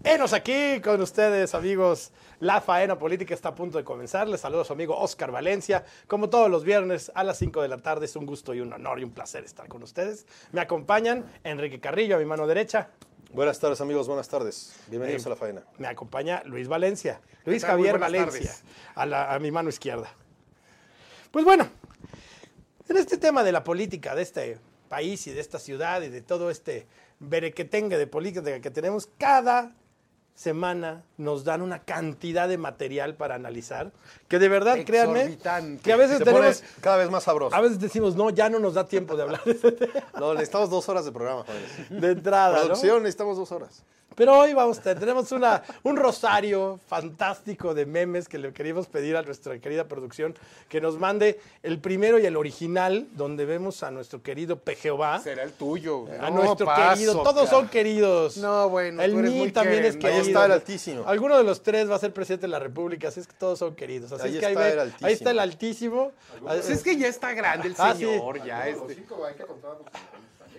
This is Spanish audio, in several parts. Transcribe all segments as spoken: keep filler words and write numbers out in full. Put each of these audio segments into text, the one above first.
Enos aquí con ustedes, amigos. La faena política está a punto de comenzar. Les saludo a su amigo Oscar Valencia. Como todos los viernes a las cinco de la tarde, es un gusto y un honor y un placer estar con ustedes. Me acompañan Enrique Carrillo, a mi mano derecha. Buenas tardes, amigos, buenas tardes. Bienvenidos Eh, a La Faena. Me acompaña Luis Valencia. Luis tal? Muy Javier buenas Valencia, tardes. a, la- a mi mano izquierda. Pues bueno, en este tema de la política de este país y de esta ciudad y de todo este berequetengue de política que tenemos, cada semana nos dan una cantidad de material para analizar, que de verdad, créanme, Exorbitante. que a veces Se pone tenemos, cada vez más sabroso. a veces decimos, no, ya no nos da tiempo de hablar de ese tema No, necesitamos dos horas de programa, jóvenes. de entrada, ¿no? Producción, necesitamos dos horas. Pero hoy vamos a tener, tenemos una, un rosario fantástico de memes que le queríamos pedir a nuestra querida producción que nos mande el primero y el original, donde vemos a nuestro querido P. Jehová, Será el tuyo. a No, nuestro paso, querido, todos cara. son queridos. No, bueno, el tú eres Ni muy también es querendón. querido. Ahí está el Altísimo. Alguno de los tres va a ser presidente de la República, así es que todos son queridos. Así Ahí es que ahí, está ve- el Altísimo. ahí está el Altísimo. Pues es que ya está grande el Ah, sí. señor, ya Los este. cinco hay que contar los también.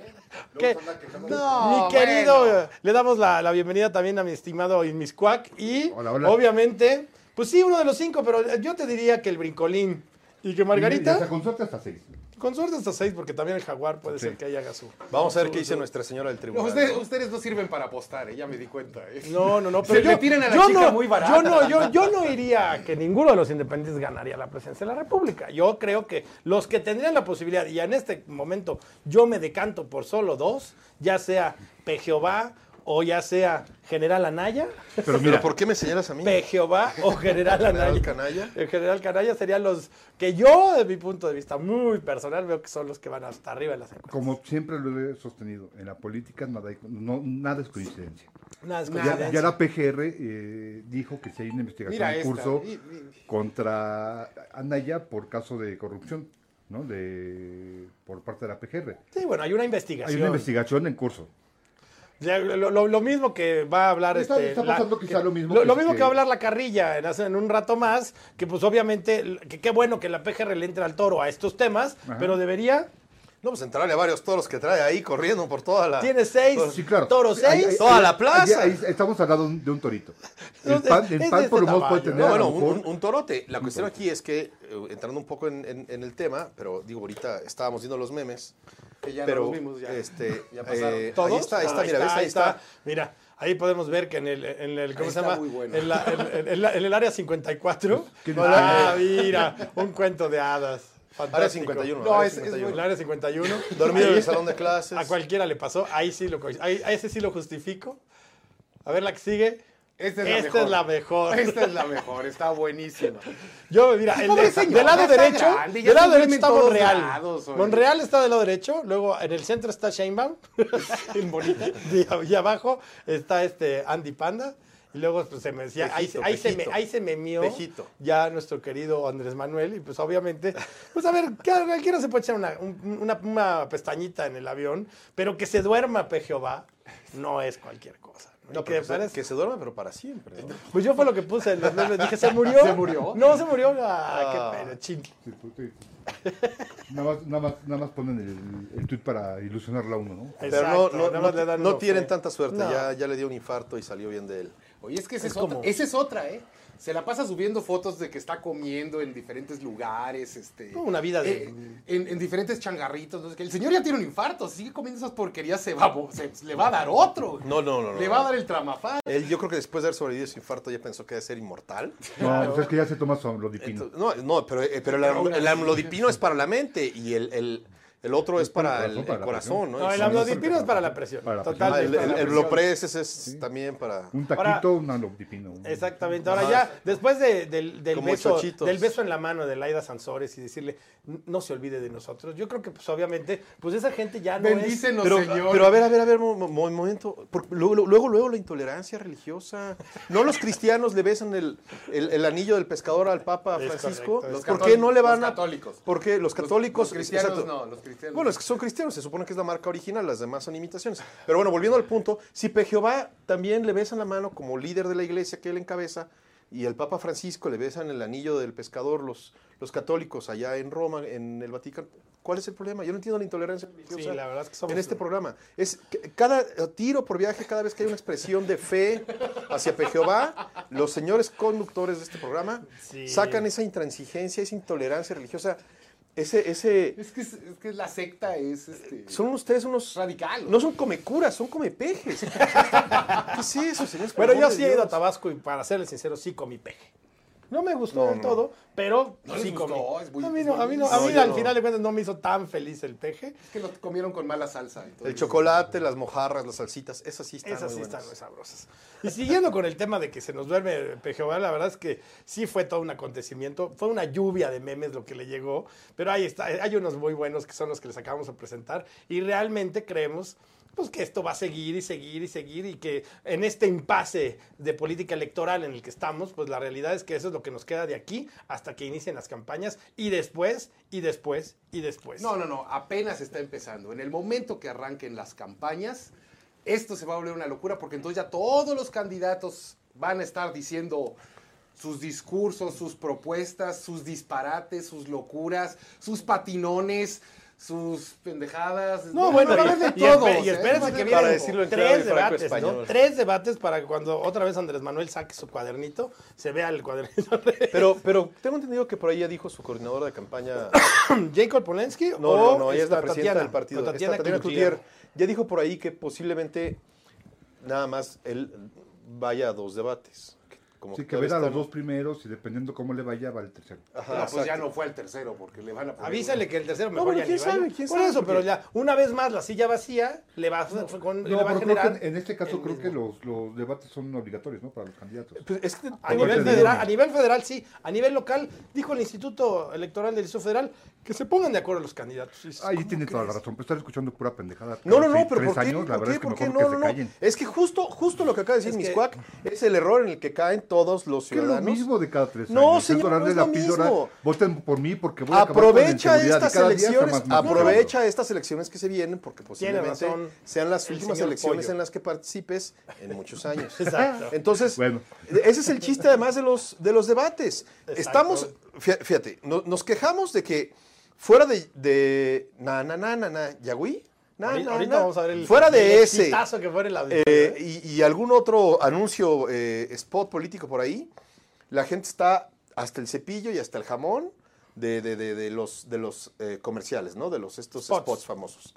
¿Qué? Luego se anda quejando de- No, Mi querido, bueno. eh, le damos la, la bienvenida también a mi estimado Inmiscuac y Hola, hola. obviamente, pues sí, uno de los cinco, pero yo te diría que el Brincolín y que Y Margarita, hasta con suerte hasta seis. con suerte hasta seis, porque también el Jaguar puede Sí. ser que ahí haga su... Vamos a ver su- qué dice su- Nuestra Señora del No, Tribunal. ustedes, ¿no? ustedes no sirven para apostar, eh, ya me di cuenta. eh. No, no, no, Se pero le yo, tiran a la yo chica no, muy barata. Yo no, yo, yo no iría a que ninguno de los independientes ganaría la presidencia de la República. Yo creo que los que tendrían la posibilidad, y en este momento yo me decanto por solo dos, ya sea P. Jehová o ya sea General Anaya, Pero Pero mira, ¿por qué me señalas a mí? P. Jehová o General General Anaya. Canalla. El General Canalla serían los que yo, de mi punto de vista muy personal, veo que son los que van hasta arriba en las encuestas. como siempre lo he sostenido, en la política nada, hay- no, nada es coincidencia. Nada es Ya, coincidencia. ya la P G R eh, dijo que si hay una investigación Mira en esta. curso y- y- contra Anaya por caso de corrupción, ¿no? De, por parte de la P G R. Sí, bueno, hay una Hay investigación. una investigación en curso. Ya, Lo, lo- lo mismo que va a hablar Está- este, está pasando quizá lo mismo lo, que- lo mismo que que- va a hablar la carrilla en, hace- en un rato más, que pues obviamente que qué bueno que la P G R le entre al toro a estos temas, Ajá. pero debería, No, pues entrarle a varios toros que trae ahí corriendo por toda la... tiene seis, Sí, claro. toros Ahí- seis. ahí- Toda ahí- la plaza. ahí- ahí estamos hablando de un, de un torito. No, El pan, es- el es pan de por lo este menos puede tamaño, tener No, a bueno, lo mejor- un, un torote. La cuestión aquí es que, eh, entrando un poco en, en- en el tema, pero digo, ahorita estábamos viendo los memes, que ya pero no los vimos, ya. este, Ya pasaron. eh, ¿Todos? ahí está, ahí está, Ah, mira, ¿ves? Ahí está. Mira, ahí podemos ver que en el, en el ¿cómo Ahí se está llama? muy bueno. En, la- en- en- en la- en el área cincuenta y cuatro. ¿Qué Ah, mira, un cuento de hadas. Área Fantástico. cincuenta y uno. No, área es- es cincuenta y uno. El área cincuenta y uno. Dormido en Ahí- el salón de clases. A cualquiera le pasó, ahí sí lo co- ahí, a ese sí lo justifico. A ver la que sigue. Esta es la Esta mejor. es la mejor. Esta es la mejor, está buenísima. Yo, mira, el pobre de- señor, del lado ya está derecho, grande, ya del lado se duerme derecho en está todos Monreal. lados, oye. Monreal está del lado derecho, luego en el centro está Sheinbaum, bien bonita, y, y abajo está este Andy Panda. Y luego pues, se me decía, ahí, Pejito, ahí, se me, Pejito. ahí se me mió Pejito. ya nuestro querido Andrés Manuel. Y pues obviamente, pues a ver, cada- cualquiera se puede echar una, un- una, una pestañita en el avión, pero que se duerma P. Jehová no es cualquier cosa. ¿no? No, Y que pero que, se, parece- que se duerme, pero para siempre. ¿no? Pues yo fue lo que puse en los memes, dije, ¿se murió? ¿Se murió? No, se murió. Ah, Ah. qué pena, chin. Sí, pues, sí. Nada más, nada más, nada más ponen el, el tweet para ilusionarla a uno, ¿no? Pero Exacto, no, no, nada más no, le dan no uno tienen fe. tanta suerte. No. Ya, ya le dio un infarto y salió bien de él. Oye, es que esa Es es, otra, como- esa es otra, ¿eh? Se la pasa subiendo fotos de que está comiendo en diferentes lugares, este... Una vida de- eh, en, en diferentes changarritos. No sé qué. El señor ya tiene un infarto, si sigue comiendo esas porquerías, se va, a bo- se, le va a dar otro. No, no, no. no Le va a dar el tramafán. Él, yo creo que después de haber sobrevivido su infarto ya pensó que debe ser inmortal. No, pues es que ya se toma su amlodipino. Entonces, no, no, pero, eh, pero el, am- el amlodipino es para la mente y el, el, el otro es para el, corazón, para el la corazón, ¿no? No, Y el son- amlodipino es para la presión. Para la Total. Ah, el, para el, la el presión. Blopress ese es también para... Un taquito, un amlodipino. un- Exactamente. Ahora Ajá. ya, después de- del, del Como beso, chochitos. del beso en la mano de Laida Sansores y decirle, "N- no se olvide de nosotros", yo creo que pues obviamente, pues esa gente ya no Bendícenos, Pero, señor. pero a ver, a ver, a ver, un mo- mo- momento. Porque luego, luego, luego la intolerancia religiosa. ¿No los cristianos le besan el, el, el anillo del pescador al Papa Es Francisco? correcto, es ¿Por católicos, qué no le van los a...? católicos. Porque los católicos... Los cristianos exacto. no, los cristianos. Bueno, es que son cristianos, se supone que es la marca original, las demás son imitaciones. Pero bueno, volviendo al punto, si P. Jehová también le besan la mano como líder de la iglesia que él encabeza, y el Papa Francisco le besan el anillo del pescador los, los católicos allá en Roma, en el Vaticano. ¿Cuál es el problema? Yo no entiendo la intolerancia religiosa Sí, la verdad es que somos... en este programa. Es que cada tiro por viaje, cada vez que hay una expresión de fe hacia Jehová, los señores conductores de este programa Sí. sacan esa intransigencia, esa intolerancia religiosa, ese, ese, Es que, es, es que la secta es este, son ustedes unos radical. no son comecuras, son comepejes. ¿Qué es eso, señores? Por Pero yo amor de sí he ido a Dios. Tabasco y para serles sincero, sí comí peje. No me gustó No, del no. todo, pero ¿No les sí gustó? comí. Es muy- a mí, es no, a mí, no, a buenísimo. mí No, yo al no. final de cuentas no me hizo tan feliz el peje. Es que lo comieron con mala salsa. entonces- El chocolate, las mojarras, las salsitas, esas sí están Esas muy sí están muy buenas. sabrosas. Y siguiendo con el tema de que se nos duerme Pejehová, la verdad es que sí fue todo un acontecimiento. Fue una lluvia de memes lo que le llegó, pero ahí está, hay unos muy buenos que son los que les acabamos de presentar y realmente creemos pues que esto va a seguir y seguir y seguir y que en este impasse de política electoral en el que estamos, pues la realidad es que eso es lo que nos queda de aquí hasta que inicien las campañas y después, y después, y después. No, no, no, apenas está empezando. En el momento que arranquen las campañas, esto se va a volver una locura porque entonces ya todos los candidatos van a estar diciendo sus discursos, sus propuestas, sus disparates, sus locuras, sus patinones, sus pendejadas. No, bueno, va a haber de y, y todo. espe- y espérense que Para vienen decirlo en clave tres franco debates, ¿no? español. Tres debates para que cuando otra vez Andrés Manuel saque su cuadernito, se vea el cuadernito. Pero, pero tengo entendido que por ahí ya dijo su coordinadora de campaña. Jacob Polensky No, o no, no, ella es la esta presidenta Tatiana, del partido. o esta Tatiana Tatiana Cloutier. Cloutier ya dijo por ahí que posiblemente nada más él vaya a dos debates. Como Sí, que todavía ver a los están- dos primeros y dependiendo cómo le vaya, va el tercero. Ajá, No, pues ya exacto. no fue al tercero porque le van a poner. Avísale que el tercero No, mejor pero ya quién ni vaya. sabe, quién Por sabe, eso, porque- pero ya una vez más la silla vacía le va, a- con- le No, va a pero creo generar que en este caso el creo que mismo. los, los debates son obligatorios, ¿no? Para los candidatos. Pues es que A tengo nivel, entendido. federal, a nivel federal sí, a nivel local dijo el Instituto Electoral del Distrito Federal que se pongan de acuerdo los candidatos. Y dices, Ahí ¿cómo tiene toda la crees? razón, pero estar escuchando pura pendejada. No, no, cada no, seis- pero tres ¿por qué? años, la ¿Por verdad qué? es que ¿Por qué? mejor No, que no, se no. callen. Es que justo, justo lo que acaba de decir Es que- Miscuac es el error en el que caen todos los Que es lo ciudadanos. mismo de cada tres No, años. señor, es dorarle no es la lo píldora. mismo. Voten por mí porque voy a acabar con la Aprovecha inseguridad. estas Y cada día está elecciones, más- más aprovecha estas elecciones que se vienen porque posiblemente razón sean las el últimas señor elecciones Pollo. en las que participes en muchos años. Exacto. Entonces, Bueno. ese es el chiste además de los, de los debates. Exacto. Estamos, fí- fíjate, no- nos quejamos de que fuera de, de na, na, na, na, na, Yagüí, na, Ahorita, na, ahorita na, vamos a ver el, fuera de el ese, exitazo que fue el auditorio, eh, ¿eh? y, y algún otro anuncio, eh, spot político por ahí, la gente está hasta el cepillo y hasta el jamón de, de- de- de los, de los eh, comerciales, ¿no? De los estos Spots. spots, famosos.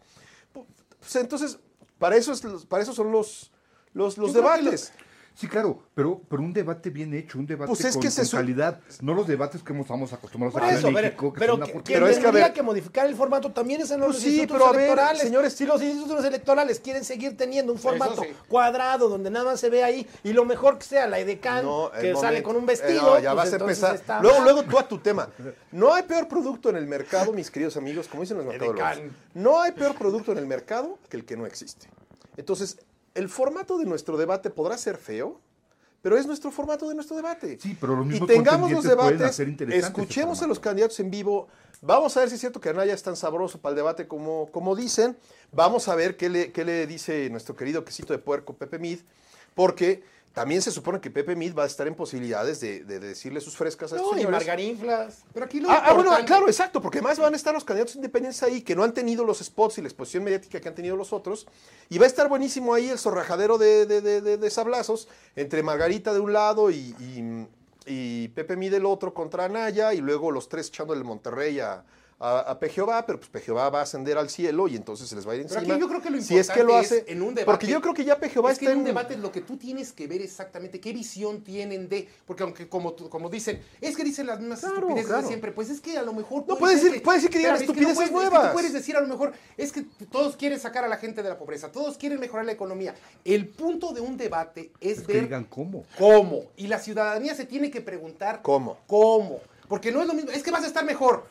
Pues, entonces, para eso, es, los- para eso son los, los, los Yo creo que debates. Sí, claro, pero, pero un debate bien hecho, un debate Pues es con, que se con su- calidad, no los debates que estamos acostumbrados Por a ver eso, en pero, México, que pero son una que- porquería. quien Pero es que, a tendría ver- que modificar el formato también es en los Pues sí, institutos pero a ver, electorales. señores- si los institutos electorales quieren seguir teniendo un formato sí. cuadrado donde nada más se ve ahí y lo mejor que sea la edecán No, el que sale momento- con un eh, vestido, no, ya pues vas a entonces empezar. está Luego, mal. luego tú a tu tema. No hay peor producto en el mercado, mis queridos amigos, como dicen los mercadólogos. Edecán. No hay peor producto en el mercado que el que no existe. Entonces, el formato de nuestro debate podrá ser feo, pero es nuestro formato de nuestro debate. Sí, pero los y mismos tengamos los contendientes pueden debates, hacer interesantes escuchemos ese a los candidatos en vivo. Vamos a ver si es cierto que Anaya es tan sabroso para el debate como, como dicen. Vamos a ver qué le, qué le dice nuestro querido quesito de puerco Pepe Mid, porque también se supone que Pepe Mid va a estar en posibilidades de, de decirle sus frescas a estos No, y señores. margarinflas. Pero aquí lo Ah, ah, bueno, importante- claro, exacto, porque además van a estar los candidatos independientes ahí que no han tenido los spots y la exposición mediática que han tenido los otros. Y va a estar buenísimo ahí el zorrajadero de, de, de, de- de sablazos entre Margarita de un lado y, y, y Pepe Mí del otro contra Anaya y luego los tres echándole el Monterrey a, a, a Pejehová, pero pues Pejehová va a ascender al cielo y entonces se les va a ir Pero encima. aquí yo creo que lo si es que lo importante hace, es, en un debate- porque yo creo que ya Pejehová es que está en un en- debate lo que tú tienes que ver exactamente qué visión tienen de, porque aunque como, tú- como dicen, es que dicen las mismas Claro, estupideces claro. de siempre, pues es que a lo mejor No, puede puede ser decir- puede decir que digan espérame, es que no estupideces puedes- es que nuevas. tú puedes decir a lo mejor, es que todos quieren sacar a la gente de la pobreza, todos quieren mejorar la economía. El punto de un debate es, Es que ver digan cómo. cómo, y la ciudadanía se tiene que preguntar ¿Cómo? cómo, porque no es lo mismo, es que vas a estar mejor.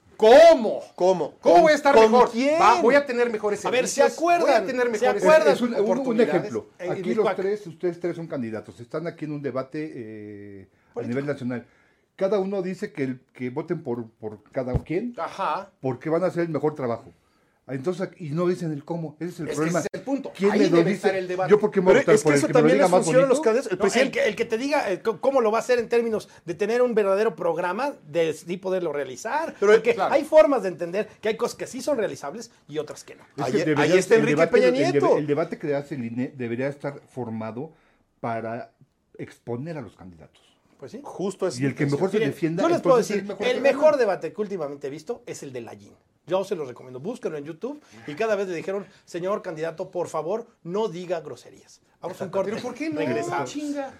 ¿Cómo? ¿Cómo? ¿Cómo ¿Con- voy a estar con mejor? quién? Va, voy a tener mejores A ver, ¿se servicios, acuerdan? Voy a tener ¿Se mejores acuerdan? Es un, un- un oportunidades. ejemplo. Eh, Aquí mi los cuac. tres, ustedes tres son candidatos. Están aquí en un debate eh, a nivel nacional. Cada uno dice que, el- que voten por, por cada quien Ajá. porque van a hacer el mejor trabajo. Entonces, y no dicen el cómo, ese es el Es que problema. ese es el punto. ¿Quién Ahí me lo debe dice? estar el debate. Yo porque me voy a Pero votar es por que el eso que me lo también diga les más funciona a los bonito. candidatos. El No, presidente, el, que, el que te diga eh, c- cómo lo va a hacer en términos de tener un verdadero programa, de sí poderlo realizar. Pero, Porque claro. hay formas de entender que hay cosas que sí son realizables y otras que no. Es Ahí- que ahí debería- está el Enrique debate- Peña el debe- Nieto. El, debate que hace el I N E debería estar formado para exponer a los candidatos. Pues sí. justo es Y el que mejor se Miren, defienda. yo les puedo entonces decir, es mejor el que mejor gane. debate que últimamente he visto es el de Lallín. Yo se los recomiendo, búsquenlo en YouTube y cada vez le dijeron, señor candidato, por favor, no diga groserías. Vamos a un corte. ¿Pero por qué no? Regresamos. Chinga.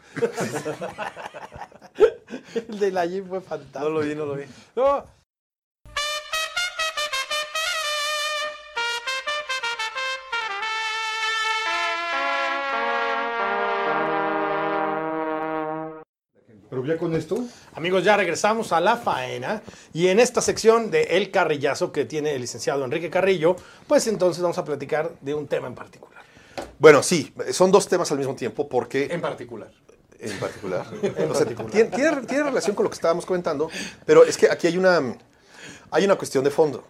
El de Lallín fue fantástico. No lo vi, no lo vi. No. Pero ya con esto, Amigos, ya regresamos a la faena y en esta sección de El Carrillazo que tiene el licenciado Enrique Carrillo, pues entonces vamos a platicar de un tema en particular. Bueno, sí, son dos temas al mismo tiempo porque... En particular. En particular. O sea, tiene, tiene- tiene relación con lo que estábamos comentando, pero es que aquí hay una, hay una cuestión de fondo.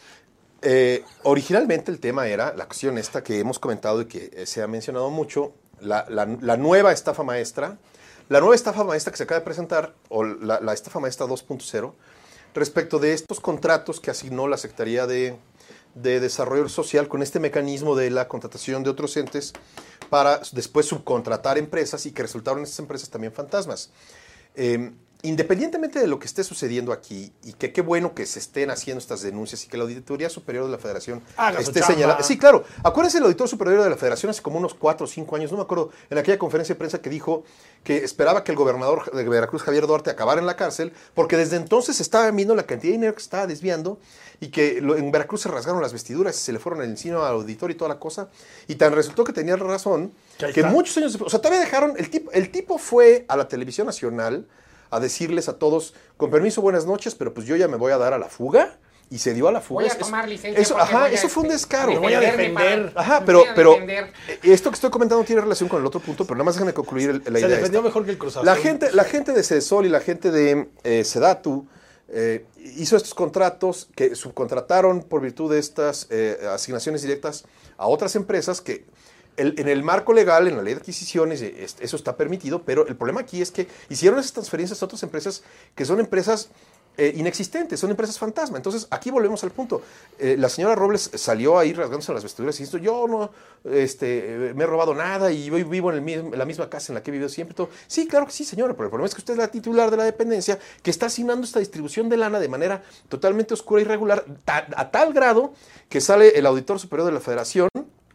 Eh, originalmente el tema era la cuestión esta que hemos comentado y que eh, se ha mencionado mucho, la, la- la nueva estafa maestra, la nueva estafa maestra que se acaba de presentar, o la, la estafa maestra dos punto cero, respecto de estos contratos que asignó la Secretaría de, de Desarrollo Social con este mecanismo de la contratación de otros entes para después subcontratar empresas y que resultaron esas empresas también fantasmas. Eh, independientemente de lo que esté sucediendo aquí, y que qué bueno que se estén haciendo estas denuncias y que la Auditoría Superior de la Federación Haga su esté chamba. señalando. Sí, claro. Acuérdense el Auditor Superior de la Federación hace como unos cuatro o cinco años, no me acuerdo, en aquella conferencia de prensa que dijo que esperaba que el gobernador de Veracruz, Javier Duarte, acabara en la cárcel, porque desde entonces se estaba viendo la cantidad de dinero que se estaba desviando y que lo- en Veracruz se rasgaron las vestiduras y se le fueron el encino al auditor y toda la cosa. Y tan resultó que tenía razón, Que ahí que está. muchos años después, o sea, todavía dejaron, el tipo, el tipo fue a la televisión nacional a decirles a todos, con permiso, buenas noches, pero pues yo ya me voy a dar a la fuga, y se dio a la fuga. Voy a Eso- tomar licencia Eso, porque ajá, voy a, eso fue un este, descaro. Me voy a defenderme defender. para- Ajá, me pero, voy a pero defender. eh, esto que estoy comentando tiene relación con el otro punto, pero nada más déjame concluir el- la Se idea. defendió esta. mejor que el Cruz Azul. La gente, la gente de Cedesol y la gente de eh, Sedatu eh, hizo estos contratos que subcontrataron por virtud de estas eh, asignaciones directas a otras empresas que el- en el marco legal, en la ley de adquisiciones, eh, es- eso está permitido, pero el problema aquí es que hicieron esas transferencias a otras empresas que son empresas eh, inexistentes, son empresas fantasma. Entonces, aquí volvemos al punto. Eh, la señora Robles salió ahí rasgándose las vestiduras y dijo, yo no este, eh, me he robado nada y yo vivo en, el mismo- en la misma casa en la que he vivido siempre. Todo. Sí, claro que sí, señora, pero el problema es que usted es la titular de la dependencia que está asignando esta distribución de lana de manera totalmente oscura y irregular, ta- a tal grado que sale el auditor superior de la Federación.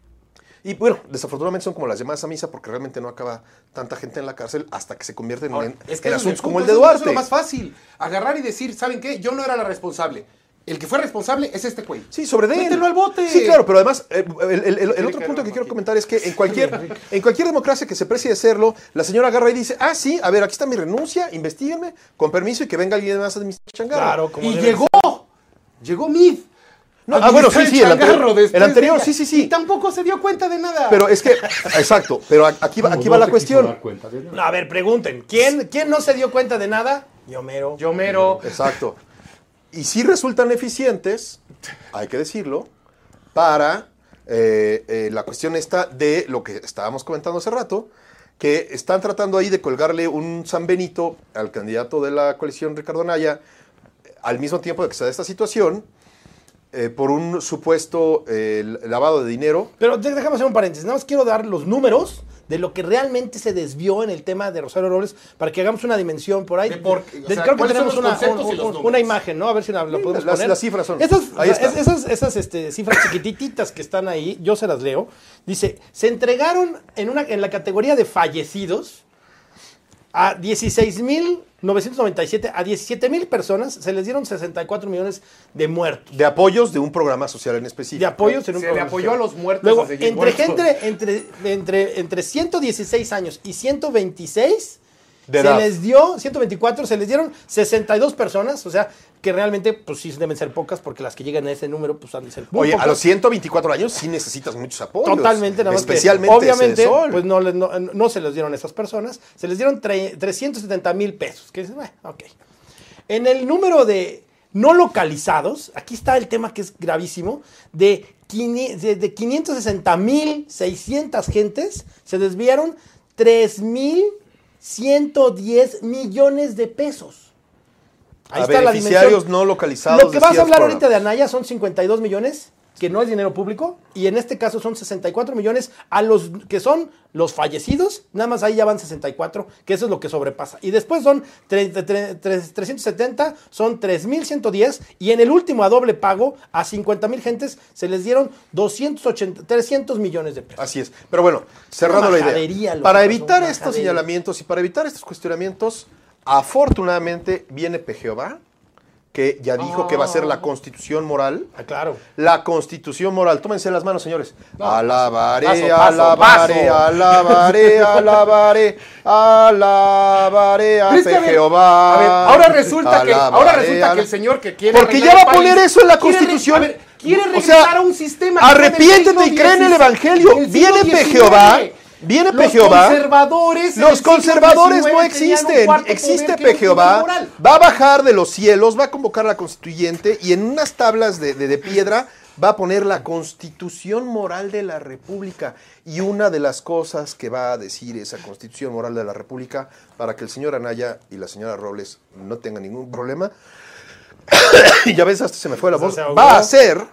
Y bueno, desafortunadamente son como las llamadas a misa porque realmente no acaba tanta gente en la cárcel hasta que se convierten Ahora, en, es que en ese es asuntos mi como el punto, de eso- eso Duarte. es lo más fácil. Agarrar y decir, ¿saben qué? Yo no era la responsable. El que fue responsable es este güey. Sí, sobre de él. Mételo al bote. Sí, claro, pero además, eh, el, el- el- el Tiene otro que punto haber que quiero aquí. comentar es que en cualquier, en cualquier democracia que se precie de serlo, la señora agarra y dice, ah, sí, a ver, aquí está mi renuncia, investíguenme, con permiso y que venga alguien más a administrar el changarro. Claro, como Y debe llegó. Llegó Mid. No, ah, bueno, sí, sí, el changarro anterior, después el anterior, de ella. sí, sí, sí. Y tampoco se dio cuenta de nada. Pero es que, exacto, pero aquí va, aquí No, va no la se quiso cuestión. dar cuenta de nada. No, a ver, pregunten. ¿Quién, ¿Quién no se dio cuenta de nada? Yo mero. Yo mero. Exacto. Y sí resultan eficientes, hay que decirlo, para eh, eh, la cuestión esta de lo que estábamos comentando hace rato, que están tratando ahí de colgarle un San Benito al candidato de la coalición Ricardo Anaya, al mismo tiempo de que se da esta situación, eh, por un supuesto eh, lavado de dinero. Pero de- déjame hacer un paréntesis. Nada más quiero dar los números de lo que realmente se desvió en el tema de Rosario Robles para que hagamos una dimensión por ahí. De por- o De- sea, creo que ¿cuáles son tenemos los una, conceptos un- y los un- números? una imagen, ¿no? A ver si la, la Sí, podemos las- poner. las cifras son- Esas, ahí o sea, está. es- esas, esas este, cifras chiquititas que están ahí, yo se las leo. Dice, se entregaron en, una, en la categoría de fallecidos a dieciséis mil novecientos noventa y siete, a diecisiete mil personas se les dieron sesenta y cuatro millones de muertos. De apoyos de un programa social en específico. De apoyos en un Se le programa apoyó social. a los muertos Luego, a seguir entre muertos. gente entre, entre, entre ciento dieciséis años y ciento veintiséis, De se edad. les dio, ciento veinticuatro, se les dieron sesenta y dos personas, o sea, que realmente, pues sí deben ser pocas, porque las que llegan a ese número, pues han de ser muy Oye, pocas. a los ciento veinticuatro años sí necesitas muchos apoyos. Totalmente, nada más que, Especialmente obviamente, Cedesol. pues no, les- no, no se les dieron a esas personas, se les dieron tre- trescientos setenta mil pesos, que dices, bueno, ok. En el número de no localizados, aquí está el tema que es gravísimo, de, de, de quinientos sesenta mil seiscientas gentes, se desviaron tres mil ciento diez millones de pesos. Ahí a está la beneficiarios dimensión. no localizados. Lo que de vas a ciertos hablar ahorita programas. de Anaya son cincuenta y dos millones, que no es dinero público, y en este caso son sesenta y cuatro millones a los que son los fallecidos, nada más ahí ya van sesenta y cuatro, que eso es lo que sobrepasa. Y después son trescientos setenta, son tres mil ciento diez, y en el último a doble pago, a cincuenta mil gentes, se les dieron doscientos ochenta, trescientos millones de pesos. Así es. Pero bueno, cerrando la majadería idea. lo Para que pasó, evitar majadería. estos señalamientos y para evitar estos cuestionamientos, afortunadamente viene P. Jehová, que ya dijo que va a ser la constitución moral. Ah, claro. La constitución moral. Tómense las manos, señores. No, alabaré, paso, paso, alabaré, paso. alabaré, alabaré, alabaré a Pero es que, P. a ver, Jehová. a ver, ahora resulta que, ahora Alabaré, resulta que ala- el señor que quiere Porque arreglar ya va el a poner país eso en la quiere re- Constitución. a ver, quiere O regresar sea, a un sistema que fue del arrepiéntete y siglo cree en el dieciséis, Evangelio. del siglo Viene P. diecinueve. Jehová. Viene P. Los Jehová. conservadores en Los el siglo conservadores no diecinueve tenían un existen. cuarto Existe poder que P. era el Jehová. poder moral. Va a bajar de los cielos, va a convocar a la constituyente y en unas tablas de, de- de piedra va a poner la constitución moral de la República. Y una de las cosas que va a decir esa constitución moral de la República, para que el señor Anaya y la señora Robles no tengan ningún problema, y ya ves, hasta se me fue la voz, Se ahogó. va a ser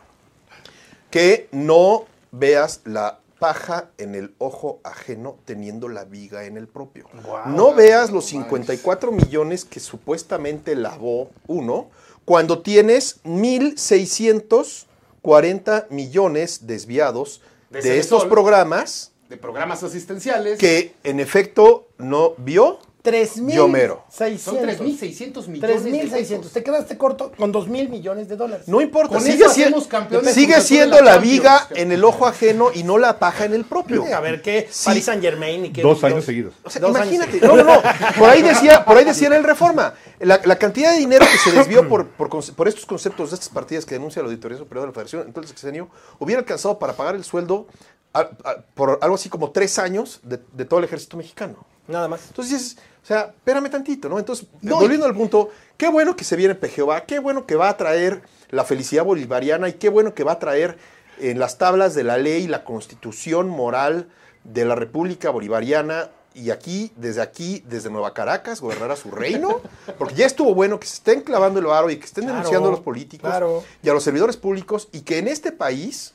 que no veas la paja en el ojo ajeno teniendo la viga en el propio. Wow. No veas los cincuenta y cuatro millones que supuestamente lavó uno, cuando tienes mil seiscientos cuarenta millones desviados De de estos Ceresol. programas De programas asistenciales. que en efecto no vio. tres mil Yo mero. Son tres mil seiscientos millones tres mil seiscientos. de Te quedaste corto con dos mil millones de dólares. No importa, Con sigue, eso siendo, hacemos campeones sigue Cruz Azul siendo de la la Champions. viga en el ojo ajeno y no la paja en el propio. A ver qué, Sí. Paris Saint Germain y qué. Dos años seguidos. O sea, Dos años imagínate, seguidos. no, no, no, por ahí decía, por ahí decía en el Reforma, la, la cantidad de dinero que se desvió por, por, conce- por estos conceptos de estas partidas que denuncia la Auditoría Superior de la Federación, entonces el sexenio, hubiera alcanzado para pagar el sueldo a- a- por algo así como tres años de, de todo el ejército mexicano. Nada más. Entonces dices, o sea, espérame tantito, ¿no? Entonces, No, volviendo al punto, qué bueno que se viene P. Jehová, qué bueno que va a traer la felicidad bolivariana y qué bueno que va a traer en las tablas de la ley la constitución moral de la República Bolivariana. Y aquí, desde aquí, desde Nueva Caracas, gobernará su reino, porque ya estuvo bueno que se estén clavando el varo y que estén Claro, denunciando a los políticos claro. y a los servidores públicos, y que en este país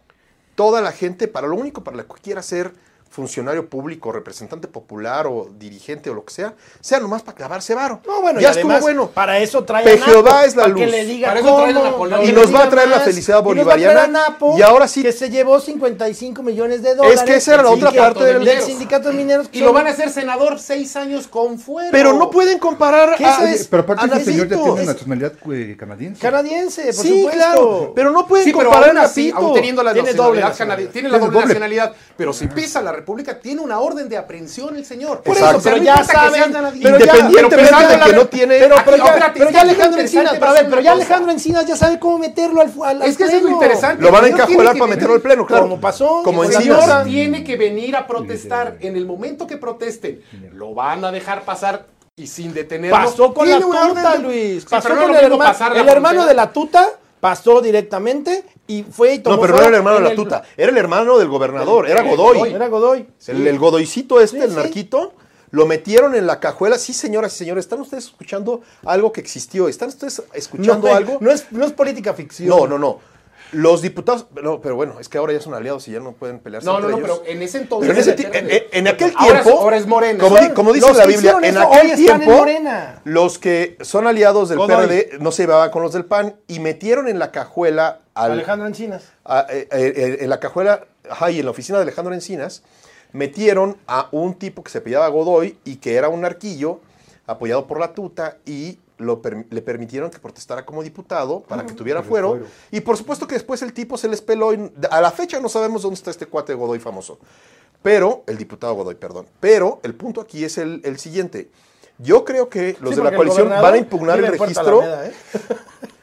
toda la gente, para lo único para lo que quiera ser funcionario público, representante popular o dirigente o lo que sea, sea nomás para clavarse varo. No, bueno, ya y estuvo además, bueno. para eso trae P. a Napo, Jehová es la para que luz. le diga Para eso cómo, traen a Napoleón. para Y que nos le va a diga traer la más, felicidad y nos va a traer bolivariana. a Napo, Y ahora sí- que se llevó cincuenta y cinco millones de dólares. Es que esa era la del otra sindicato parte del- del sindicato de mineros. Y lo van a hacer senador seis años con fuero. Pero no pueden comparar ¿Qué a, eso Oye, es? pero aparte a este señor ya Napito. tiene nacionalidad eh, canadiense. canadiense, por Sí, supuesto. claro, pero no pueden Sí, pero comparar aún a así, Napito. aún teniendo la Tiene doble nacionalidad nacionalidad. canadiense, tiene la Tiene doble doble. nacionalidad, pero si pisa la República, tiene una orden de aprehensión el señor. Por Exacto. eso, pero no ya importa que saben, sean canadienses. pero ya- Independientemente pero pensando de en la- que no tiene... Pero, Aquí, pero, ya- espérate, pero es ya que es Alejandro muy Encinas, interesante pero a ver, ver pero una ya cosa. Alejandro Encinas ya sabe cómo meterlo al, al, al Es que eso es lo pleno. interesante. Lo van a El señor encajuelar tiene para que meterlo al pleno, claro. Como pasó Como con El la Encinas. señor Nota. tiene que venir a protestar. En el momento que protesten, lo van a dejar pasar y sin detenerlo. Pasó con la Tiene una tuta, orden de- Luis. Sí, Pasó pero no con es lo el, mismo herma- pasar el la hermano frontera. de la tuta, pasó directamente y fue y tomó No, pero no fuera era el hermano de en la el- tuta, era el hermano del gobernador, era Godoy. Era Godoy. El, el Godoycito este, Sí, el sí. narquito, lo metieron en la cajuela. Sí, señoras y señores, ¿están ustedes escuchando algo que existió? ¿Están ustedes escuchando no, algo? No es, no es política ficción. No, no, no. Los diputados, no, pero bueno, es que ahora ya son aliados y ya no pueden pelearse No, no, entre no, ellos. pero en ese entonces. Pero en, ese era ti- el en, P R D. en- en aquel Ahora es- tiempo, ahora es Morena. como, di- como dice Los la que Biblia, hicieron en eso aquel hoy están en tiempo, Morena. los que son aliados del Godoy. P R D no se llevaban con los del P A N y metieron en la cajuela al, Alejandro Encinas. a- eh, eh, en la cajuela, ajá, y en la oficina de Alejandro Encinas, metieron a un tipo que se apellidaba Godoy y que era un narquillo apoyado por la tuta y lo per- le permitieron que protestara como diputado para que tuviera por el fuero. fuero. Y por supuesto que después el tipo se les peló. Y a la fecha no sabemos dónde está este cuate Godoy famoso. Pero, el diputado Godoy, perdón. Pero el punto aquí es el, el siguiente. Yo creo que los Sí, de la porque el coalición gobernador van a impugnar el vive en Puerto registro. Alameda, ¿eh?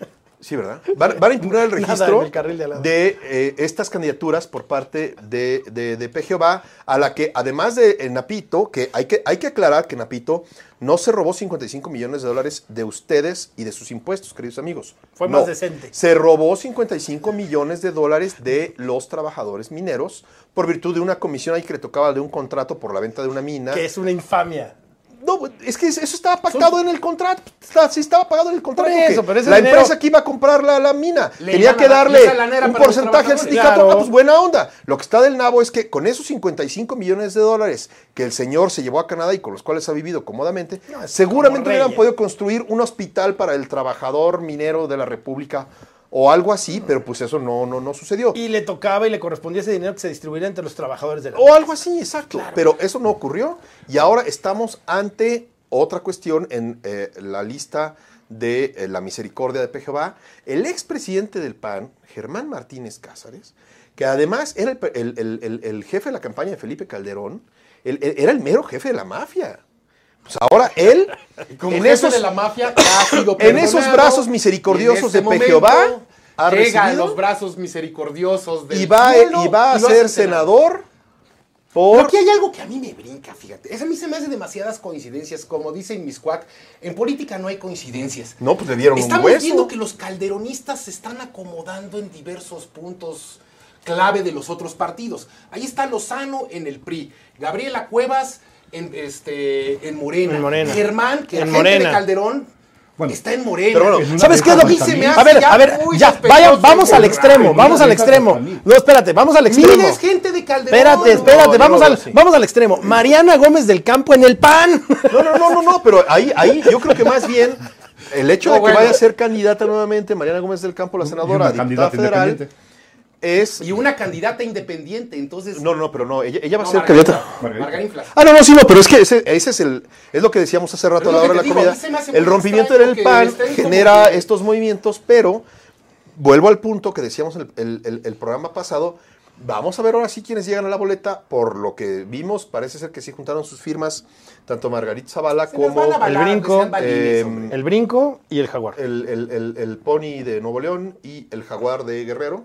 Sí, ¿verdad? Van, van a impugnar el Nada, registro en el carril de al lado. de eh, estas candidaturas por parte de, de, de P G O V A, a la que además de eh, Napito, que hay, que hay que aclarar que Napito no se robó cincuenta y cinco millones de dólares de ustedes y de sus impuestos, queridos amigos. Fue No, más decente. Se robó cincuenta y cinco millones de dólares de los trabajadores mineros por virtud de una comisión ahí que le tocaba de un contrato por la venta de una mina. Que es una infamia. No, es que eso estaba pactado en el contrato. Está- sí estaba pagado en el contrato. Por eso, que pero ese la dinero- empresa que iba a comprar la, la mina Le tenía gana que la- darle esa lanera un para los porcentaje al trabajadores. sindicato. Claro. Ah, pues buena onda. Lo que está del nabo es que con esos cincuenta y cinco millones de dólares que el señor se llevó a Canadá y con los cuales ha vivido cómodamente, No, es seguramente como hubieran reyes. podido construir un hospital para el trabajador minero de la República o algo así, pero pues eso no, no, no sucedió. Y le tocaba y le correspondía ese dinero que se distribuiría entre los trabajadores de la... O algo así, exacto. Pero eso no ocurrió y ahora estamos ante otra cuestión en eh, la lista de eh, la misericordia de P G O V A. El expresidente del P A N, Germán Martínez Cázares, que además era el, el- el- el- el jefe de la campaña de Felipe Calderón, él- él era el mero jefe de la mafia. Pues ahora él, Como en jefe esos, de la mafia, ha sido en esos perdonado, brazos y en misericordiosos este de P G O V A, momento ha llega a recibido los brazos misericordiosos del y va, cielo y va a lo hace ser senador Pero por... aquí hay algo que a mí me brinca, fíjate. Es, a mí se me hace demasiadas coincidencias. Como dicen mis cuac, en política no hay coincidencias. No, pues le dieron un Estamos hueso. viendo que los calderonistas se están acomodando en diversos puntos clave de los otros partidos. Ahí está Lozano en el P R I, Gabriela Cuevas en, este, en Morena, En Morena. Germán, que En la gente Morena. de Calderón Bueno, está en Morena. pero bueno, En una ¿Sabes de qué es esas lo que no se me también. hace A ver, ya a ver, muy ya, sospechoso vaya, el vamos al Germán. extremo, En vamos una al de esas extremo. también. No, espérate, vamos al extremo. Mira, es gente de Calderón. Espérate, espérate, No, yo vamos, no al, lo sé. vamos al extremo. Mariana Gómez del Campo en el P A N. No, no, no, no, no, pero ahí, ahí yo creo que más bien el hecho No, de que bueno. vaya a ser candidata nuevamente Mariana Gómez del Campo, la senadora, una a diputada candidata federal, independiente. es... Y una candidata independiente, entonces... No, no, pero no, ella, ella va No, a ser Margarita. candidata. Margarita. Margarinflas. Ah, no, no, sí, no, pero es que ese, ese es el es lo que decíamos hace rato Pero a la es lo hora de que la te digo, comida. a mí se me hace muy El rompimiento extraño del que P A N estén como genera que- estos movimientos, pero vuelvo al punto que decíamos en el, el- el- el programa pasado. Vamos a ver ahora sí quiénes llegan a la boleta. Por lo que vimos, parece ser que sí juntaron sus firmas, tanto Margarita Zavala Se las como van a avalar, el brinco, que sean balines, eh, hombre. El Brinco y el Jaguar. el, el- el- el Pony de Nuevo León y el Jaguar de Guerrero.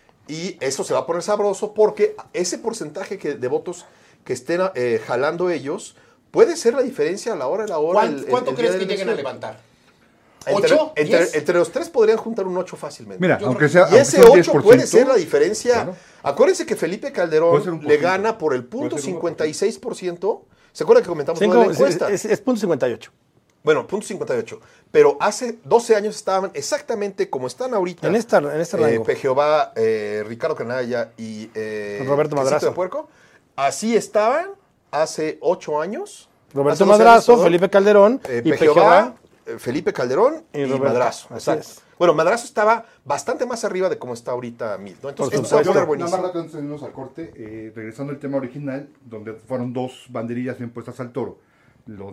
Y eso se va a poner sabroso porque ese porcentaje que, de votos que estén eh, jalando ellos puede ser la diferencia a la hora de la hora. ¿Cuánto, el- el- cuánto el crees día que de la lleguen a elección. levantar? Entre, ¿Ocho? entre- ¿Diez? entre los tres podrían juntar un ocho fácilmente. Mira, Yo aunque creo- sea. y aunque ese sea un ocho diez por puede ciento, ser la diferencia. claro. Acuérdense que Felipe Puede Calderón ser un por le ciento. gana por el punto Puede ser un cincuenta y seis por ciento. ¿Se acuerdan que comentamos lo de Cinco- la encuesta? es, es, es punto cincuenta y ocho. Bueno, punto cincuenta y ocho. Pero hace doce años estaban exactamente como están ahorita. En esta- en este eh, rango. P G O V A, eh, Ricardo Canalla y eh, Roberto Quesito Madrazo. de Puerco. Así estaban hace ocho años. Roberto Hace doce Madrazo, años, perdón. Felipe Calderón Eh, y P G O V A, eh, Felipe Calderón Y y, Roberto, Madrazo. así Exacto. es. Bueno, Madrazo estaba bastante más arriba de cómo está ahorita Mil, ¿no? Entonces, Por esto se va a supuesto. poner Nada más buenísimo. rápido antes de irnos al corte, eh, regresando al tema original, donde fueron dos banderillas bien puestas al toro. Lo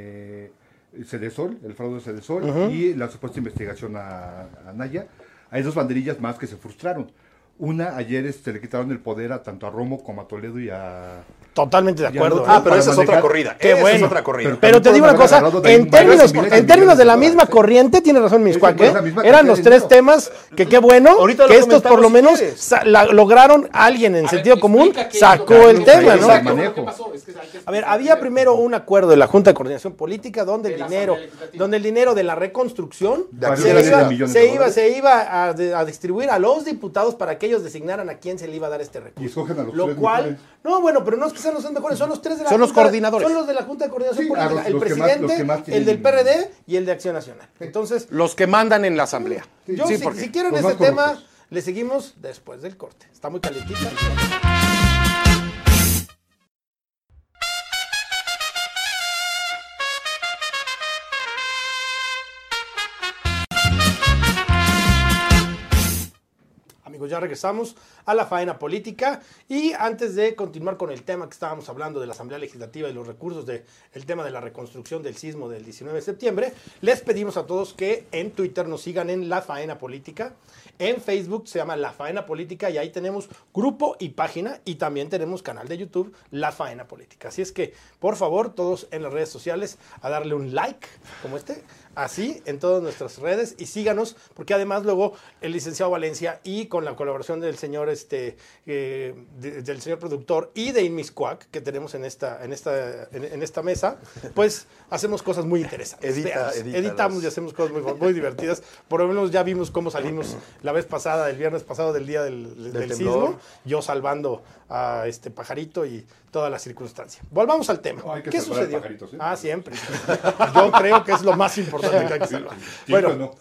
de Cedesol, el fraude de Cedesol, y la supuesta investigación a, a Naya. Hay dos banderillas más que se frustraron. Una, ayer este, le quitaron el poder a tanto a Romo como a Toledo y a... Totalmente de Ya acuerdo. no- ¿eh? Ah, pero para esa es otra manejar- corrida. Qué Esa bueno. es otra corrida. Pero- Pero te digo una Pueden haber cosa, agarrado de en ahí términos, varios miles de en términos de la millones de misma dólares, ¿eh? corriente, tiene razón mis Sí, cuac, sí, ¿eh? la misma Eran cantidad los de tres dinero. temas que qué bueno Ahorita lo que estos por lo comentamos, si menos quieres. sa- la- lograron, alguien en A sentido ver, común explica qué es sacó lo que- el tema, ¿no? Exacto. ¿Qué pasó? Es que hay que A ver, explicar había primero un acuerdo de la Junta de Coordinación Política donde el De la dinero, Asamblea Legislativa. donde el dinero de la reconstrucción De aquí se de la iba, de millones se de iba, dólares. se iba a, de- a distribuir a los diputados para que ellos designaran a quién se le iba a dar este recurso. Y escogen a los Lo tres cual, mejores. no, bueno, pero no es que sean los tres mejores, son los tres de la Son los Junta- coordinadores. Son los de la Junta de Coordinación Sí, a Política, los- el los que más- presidente, los que más el tienen- del P R D y el de Acción Nacional. Entonces, Los que mandan en la asamblea. yo Sí, si, porque si quieren los este más tema, corruptos. le seguimos después del corte. Está muy calentita. Amigos, ya regresamos a la faena política y antes de continuar con el tema que estábamos hablando de la Asamblea Legislativa y los recursos del tema de la reconstrucción del sismo del diecinueve de septiembre, les pedimos a todos que en Twitter nos sigan en La Faena Política, en Facebook se llama La Faena Política y ahí tenemos grupo y página y también tenemos canal de YouTube La Faena Política. Así es que, por favor, todos en las redes sociales a darle un like como este así en todas nuestras redes y síganos, porque además luego el licenciado Valencia y con la colaboración del señor este eh, de, del señor productor y de Inmiscuac que tenemos en esta en esta en, en esta mesa, pues hacemos cosas muy interesantes. Edita, Veamos, edita editamos las- y hacemos cosas muy, muy divertidas. Por lo menos ya vimos cómo salimos la vez pasada, el viernes pasado del día del, del, Del sismo, temblor. yo salvando a este pajarito y toda la circunstancia. Volvamos al tema. No, hay que ¿Qué salvar al sucedió? pajarito, ¿sí? Ah, siempre. Yo creo que es lo más importante que hay que salvar. Bueno, Bueno,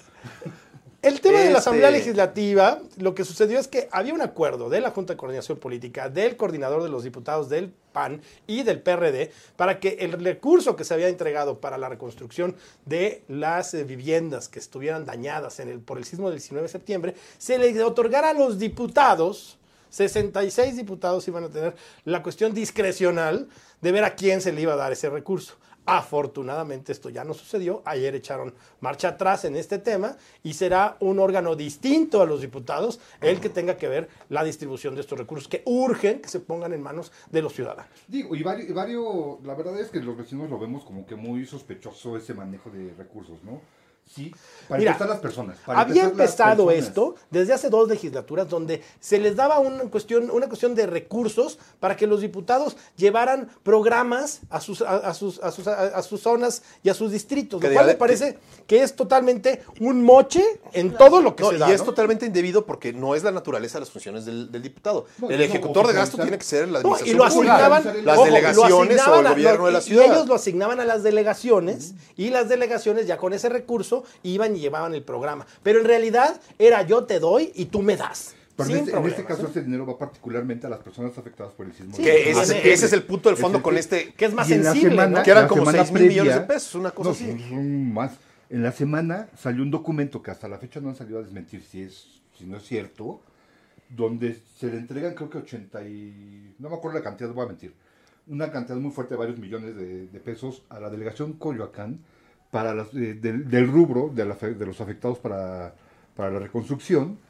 el tema de la Este- Asamblea Legislativa, lo que sucedió es que había un acuerdo de la Junta de Coordinación Política, del coordinador de los diputados del P A N y del P R D, para que el recurso que se había entregado para la reconstrucción de las eh, viviendas que estuvieran dañadas en el, por el sismo del diecinueve de septiembre, se le otorgara a los diputados, sesenta y seis diputados iban a tener la cuestión discrecional de ver a quién se le iba a dar ese recurso. Afortunadamente esto ya no sucedió, ayer echaron marcha atrás en este tema y será un órgano distinto a los diputados el que tenga que ver la distribución de estos recursos que urgen que se pongan en manos de los ciudadanos. digo, y varios, y varios, la verdad es que los vecinos lo vemos como que muy sospechoso ese manejo de recursos, ¿no? Sí, para Mira, empezar las personas. Para había empezar las empezado personas. esto desde hace dos legislaturas donde se les daba una cuestión, una cuestión de recursos para que los diputados llevaran programas a sus, a, a sus, a, sus, a, a sus zonas y a sus distritos, Que lo cual de- me parece que es totalmente un moche en todo lo que No, se y da. es ¿no? totalmente indebido porque no es la naturaleza de las funciones del, del diputado. No, el no, ejecutor de oficializar- gasto tiene que ser la No, administración y lo pública, asignaban, las ojo, delegaciones lo o el asignaban a- gobierno de la y- ciudad. Y ellos lo asignaban a las delegaciones y las delegaciones ya con ese recurso iban y llevaban el programa. Pero en realidad era yo te doy y tú me das. Pero sin en, este, en este problemas, caso, ¿no? este dinero va particularmente a las personas afectadas por el sismo. Sí, del Que tiene- ese, tiene- ese es el punto del es fondo el con que- este. Que es más Y en la sensible, semana- ¿no? Que eran la como semana seis mil millones de pesos, una cosa no, así. son- son más. En la semana salió un documento que hasta la fecha no han salido a desmentir si es si no es cierto, donde se le entregan creo que ochenta y... no me acuerdo la cantidad, voy a mentir. Una cantidad muy fuerte de varios millones de, de pesos a la delegación Coyoacán para las, eh, del, del rubro de, la, de los afectados para, para la reconstrucción.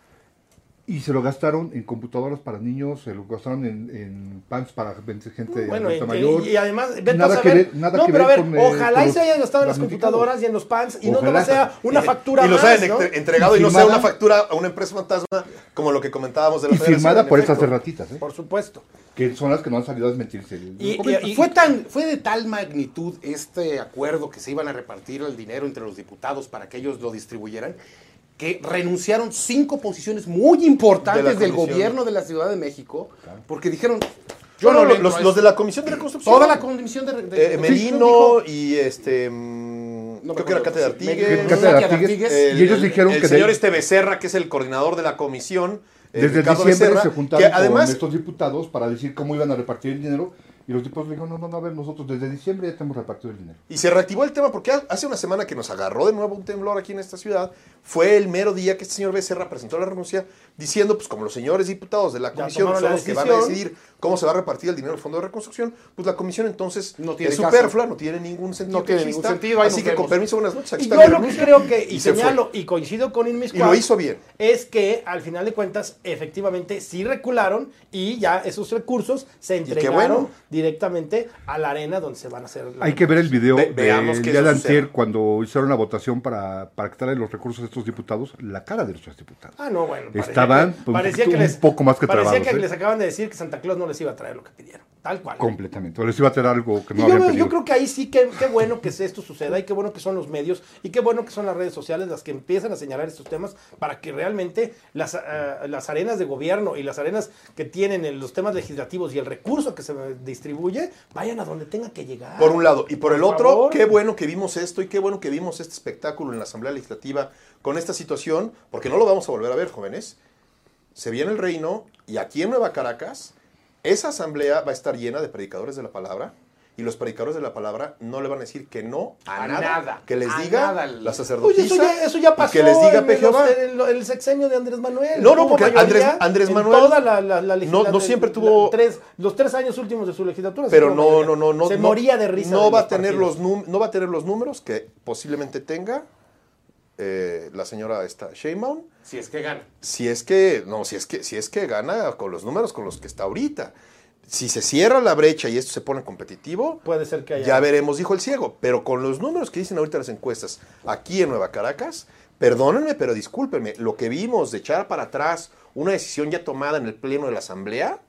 Y se lo gastaron en computadoras para niños, se lo gastaron en, en pants para gente Bueno, adulta y, mayor. y además, vete Nada a que saber. ver- nada no, que pero a ver ver, con, eh, ojalá con y se hayan gastado en las damnificados. computadoras y en los pants y no Ojalá. nomás sea una factura y los más, hayan ¿no? entre- entregado y, Y no sea firmada- una factura a una empresa fantasma como lo que comentábamos de la Y Federación, firmada en por efecto. estas ratitas, ¿eh? Por supuesto. Que son las que no han salido a desmentirse. Y- Comenta. y- Fue, tan, fue de tal magnitud este acuerdo que se iban a repartir el dinero entre los diputados para que ellos lo distribuyeran, que renunciaron cinco posiciones muy importantes De la del comisión. gobierno de la Ciudad de México, porque dijeron, Yo yo no, le entro los, a los esto. de la Comisión de Reconstrucción. Toda la comisión de... de- Eh, de- Merino y este. mm, No me creo que era acuerdo. Cate de Artigues. Me- Cate de Katia Artigues. Artigues. El- Y ellos el- dijeron el que señor de- este Becerra, que es el coordinador de la comisión. eh, Desde Ricardo diciembre Becerra, se juntaron que además, con estos diputados para decir cómo iban a repartir el dinero. Y los diputados dijeron, no, no, no, a ver, nosotros desde diciembre ya tenemos repartido el dinero. Y se reactivó el tema porque hace una semana que nos agarró de nuevo un temblor aquí en esta ciudad. Fue el mero día que este señor Becerra presentó la renuncia diciendo, pues como los señores diputados de la Ya comisión tomaron son la los que van a decisión. decidir cómo se va a repartir el dinero del Fondo de Reconstrucción, pues la comisión entonces No tiene es caso. superflua, no tiene ningún sentido. No tiene que ningún exista. sentido, ahí Así nos que con vemos. permiso, buenas noches. Aquí Y está yo mi lo que renuncia. creo que, y, Y se fue. señalo, y coincido con Inmiscuac, Y lo hizo bien. es que al final de cuentas, efectivamente, sí recularon y ya esos recursos se qué entregaron bueno. directamente a la arena donde se van a hacer. la- Hay que ver el video Ve- del veamos que día de eso antier suceda. cuando hicieron la votación para, para quitarle los recursos a estos diputados, la cara de nuestros diputados. Ah, no, bueno. parecía Estaban que- un parecía poquito- que les- un poco más que Parecía trabados, que ¿eh? les acaban de decir que Santa Claus no les iba a traer lo que pidieron. Tal cual. Completamente. O les iba a traer algo que Y no yo, habían veo- pedido. yo creo que ahí sí, que qué bueno que esto suceda y qué bueno que son los medios y qué bueno que son las redes sociales las que empiezan a señalar estos temas para que realmente las, ah, las arenas de gobierno y las arenas que tienen en los temas legislativos y el recurso que se distribuye vayan a donde tenga que llegar. Por un lado. Y por el Por otro, favor. qué bueno que vimos esto y qué bueno que vimos este espectáculo en la Asamblea Legislativa con esta situación, porque no lo vamos a volver a ver, jóvenes. Se viene el reino y aquí en Nueva Caracas, esa asamblea va a estar llena de predicadores de la palabra y los predicadores de la palabra no le van a decir que no a, A nada, nada, que les a diga nada. la Oye, sacerdotisa eso ya, eso ya y pasó que les diga en P. los- Jehová. en el, el sexenio de Andrés Manuel. No, no, Tuvo porque mayoría Andrés- Andrés en Manuel toda la, la, la no- legisla- no siempre la- tuvo- tres, los tres años últimos de su legislatura. sí Pero tuvo no, mayoría. no, no, no. Se no- moría de risa. No de va los a tener partidos. los num- no va a tener los números que posiblemente tenga eh, la señora esta Sheinbaum. Si es que gana. Si es que, no, si es que, si es que gana con los números con los que está ahorita. si se cierra la brecha y esto se pone competitivo, Puede ser que haya... ya veremos, dijo el ciego. Pero con los números que dicen ahorita las encuestas aquí en Nueva Caracas, perdónenme, pero discúlpenme, lo que vimos de echar para atrás una decisión ya tomada en el pleno de la Asamblea,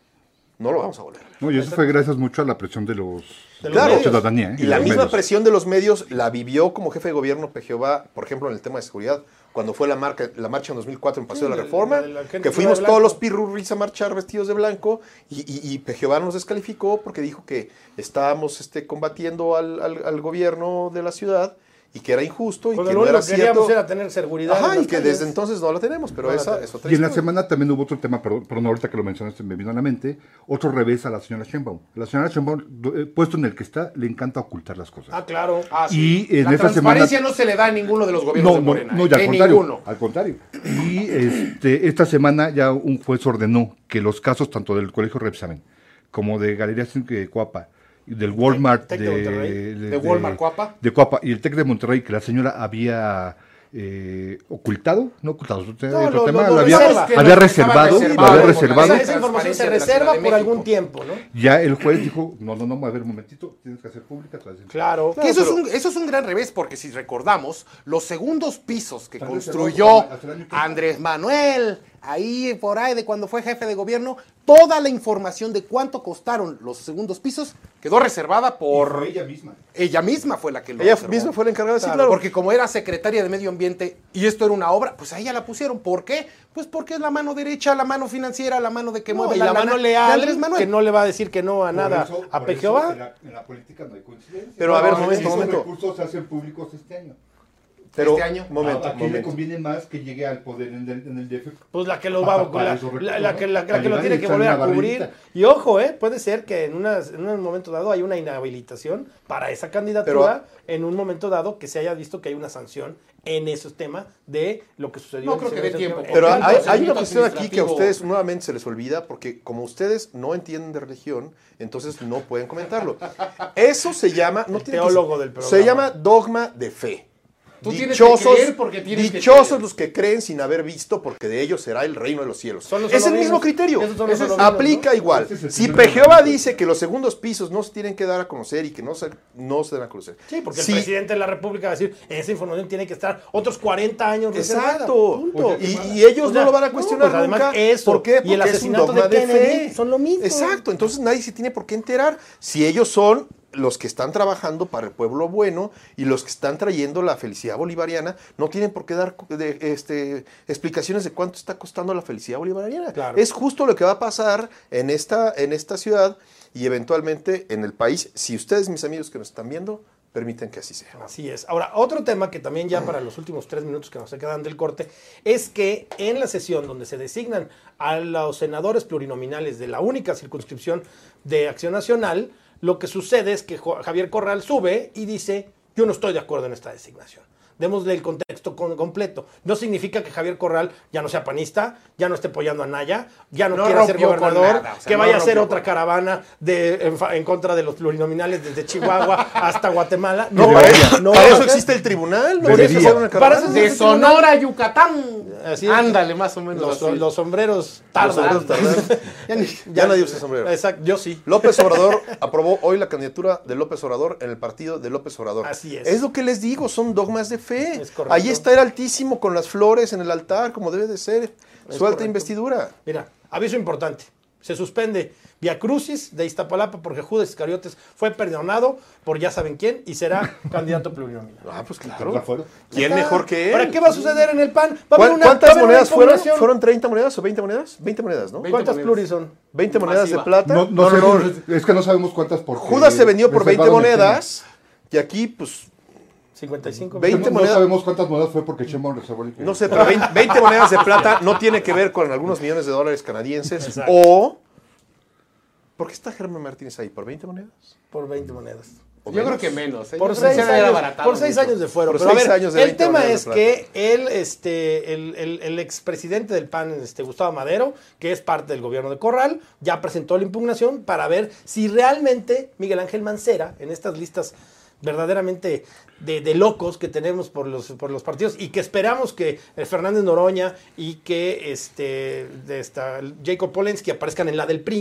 no lo vamos a volver a ver. No, y eso fue gracias mucho a la presión de los De los Claro, medios. ciudadanía. ¿eh? y la los misma medios. presión de los medios la vivió como jefe de gobierno P. Jehová, por ejemplo, en el tema de seguridad, cuando fue la, marca, la marcha en dos mil cuatro en Paseo Sí, de la de- Reforma, de la gente que que fuimos iba de todos los blanco. pirurris a marchar vestidos de blanco, y, y, y P. Jehová nos descalificó porque dijo que estábamos este, combatiendo al, al, al gobierno de la ciudad y que era injusto y Cuando que lo no era único que queríamos cierto. era tener seguridad. en Ajá, las y que calles. desde entonces no la tenemos, pero No la esa tenemos. es otra Y en la historia. semana también hubo otro tema, perdón, perdón, ahorita que lo mencionaste me vino a la mente, otro revés a la señora Sheinbaum. La señora Sheinbaum, eh, puesto en el que está, le encanta ocultar las cosas. Ah, claro. Ah, sí. Y en la esta transparencia semana- no se le da a ninguno de los gobiernos No, de no, Morena. no, ¿eh? y al En contrario, ninguno. al contrario. Y este, esta semana ya un juez ordenó que los casos tanto del Colegio Repsamen como de Galerías de Coapa y del Walmart Tec de, de Monterrey. ¿De Walmart Coapa? de Coapa y el Tec de Monterrey, que la señora había eh, ocultado, no ocultado, otro No, lo- tema, lo- lo lo había, reserva. había Que lo reservado, estaba lo había reservado reservado. Esa, esa información se Transparencia de la reserva Ciudad de por algún México. tiempo, ¿no? Ya el juez dijo, no, no, no, a ver, un momentito, tienes que hacer pública. te vas a decir. Claro. Que eso, pero- es un, eso es un gran revés, porque si recordamos, los segundos pisos que Tal vez construyó hasta el año que- Andrés Manuel, ahí por ahí de cuando fue jefe de gobierno, toda la información de cuánto costaron los segundos pisos quedó reservada por Fue ella misma. ella misma fue la que lo Ella reservó. misma fue la encargada, sí, Claro, claro. porque como era secretaria de Medio Ambiente y esto era una obra, pues a ella la pusieron. ¿Por qué? Pues porque es la mano derecha, la mano financiera, la mano de que No, mueve y la, la lana mano de leal, Andrés Manuel. que no le va a decir que no a Por nada eso- a por P. eso Jehová. En la, en la política no hay coincidencia. Pero, a ver, No, momento, esos momento. recursos se hacen públicos este año. Pero, Este año. momento, ¿A, a quién le momento. conviene más que llegue al poder en el, en el D F? Pues la que lo Pa- va para la, esos la- recursos, la que, la- la para que lo llegar tiene y que echar volver a una cubrir. barriguita. Y ojo, eh, puede ser que en, una, en un momento dado hay una inhabilitación para esa candidatura, en un momento dado que se haya visto que hay una sanción en ese tema de lo que sucedió. No en creo que ese- dé tiempo, en- Pero Porque hay, el hay una procedimiento cuestión aquí que a administrativo- ustedes nuevamente se les olvida, porque como ustedes no entienden de religión, entonces no pueden comentarlo. Eso se llama, no El tiene que teólogo ser- del programa. se llama dogma de fe. Tú tienes que creer porque tienes que dichosos creer. los que creen sin haber visto, porque de ellos será el reino de los cielos. Son los es el sonovinos. mismo criterio. Esos son los Ese es- sonovinos, aplica ¿no? igual. Ese es el Si señor P. Jehová Jesucristo. dice que los segundos pisos no se tienen que dar a conocer y que no se, no se dan a conocer. Sí, porque Sí, el presidente de la República va a decir, esa información tiene que estar otros cuarenta años reservada, Exacto. punto. Y, y ellos O sea, no lo van a no, cuestionar pues además nunca. eso ¿Por qué? y el Porque es un asesinato dogma de de Kennedy fe. son lo mismo. Exacto. Entonces nadie se tiene por qué enterar si ellos son los que están trabajando para el pueblo bueno y los que están trayendo la felicidad bolivariana. No tienen por qué dar de- este, explicaciones de cuánto está costando la felicidad bolivariana. Claro. Es justo lo que va a pasar en esta, en esta ciudad y eventualmente en el país. Si ustedes, mis amigos que nos están viendo, permiten que así sea. Así es. Ahora, otro tema que también ya para los últimos tres minutos que nos se quedan del corte, es que en la sesión donde se designan a los senadores plurinominales de la única circunscripción de Acción Nacional, lo que sucede es que Jo- Javier Corral sube y dice, yo no estoy de acuerdo en esta designación. Démosle el contexto con- completo. No significa que Javier Corral ya no sea panista, ya no esté apoyando a Naya, ya no, No quiera ser rompió con gobernador, nada, o sea, que no vaya a hacer rompió otra con caravana de, en, fa- en contra de los plurinominales desde Chihuahua hasta Guatemala. No, para, eso, no, para o eso sea, existe el tribunal. No Debería. puedes hacer una Para eso caravana. De Sonora, a Yucatán. Así es. Ándale, más o menos. Los, así. los sombreros Los tardan. sombreros tardan. Ya ni- Ya nadie usa sombrero. Exacto, yo sí. López Obrador aprobó hoy la candidatura de López Obrador en el partido de López Obrador. Así es. Es lo que les digo, son dogmas de fe. Es correcto. Ahí está el Altísimo con las flores en el altar, como debe de ser. Su alta correcto. investidura. Mira, aviso importante. Se suspende Via Crucis de Iztapalapa porque Judas Iscariotes fue perdonado por ya saben quién y será candidato plurinominal. Ah, pues ¿Ya claro. fueron? ¿Quién Está. mejor que él? ¿Para qué va a suceder en el P A N? Va a haber ¿Cuán- una- va a ¿Cuántas haber una monedas fueron? impugnación. ¿Fueron treinta monedas o veinte monedas? veinte monedas, ¿no? veinte ¿Cuántas monedas. pluris son? veinte monedas de Masiva. plata. No, no, sé, no, no. es que no sabemos cuántas por Judas se vendió por veinte monedas y aquí, pues, cincuenta y cinco. veinte No, no monedas- sabemos cuántas monedas fue porque Chemo reservó el no sé, pero veinte, veinte monedas de plata no tiene que ver con algunos millones de dólares canadienses. Exacto. O, ¿por qué está Germán Martínez ahí? ¿Por veinte monedas? Por veinte monedas. ¿O Yo creo menos? que menos. ¿eh? Por Yo creo que seis, se había años, abaratado por seis mucho. años de fuero. Por Pero a seis ver, años de el veinte tema monedas es de que el, este, el, el, el expresidente del P A N, este, Gustavo Madero, que es parte del gobierno de Corral, ya presentó la impugnación para ver si realmente Miguel Ángel Mancera, en estas listas verdaderamente de, de locos que tenemos por los, por los partidos y que esperamos que eh, Fernández Noroña y que este, de esta, Jacob Polensky aparezcan en la del P R I,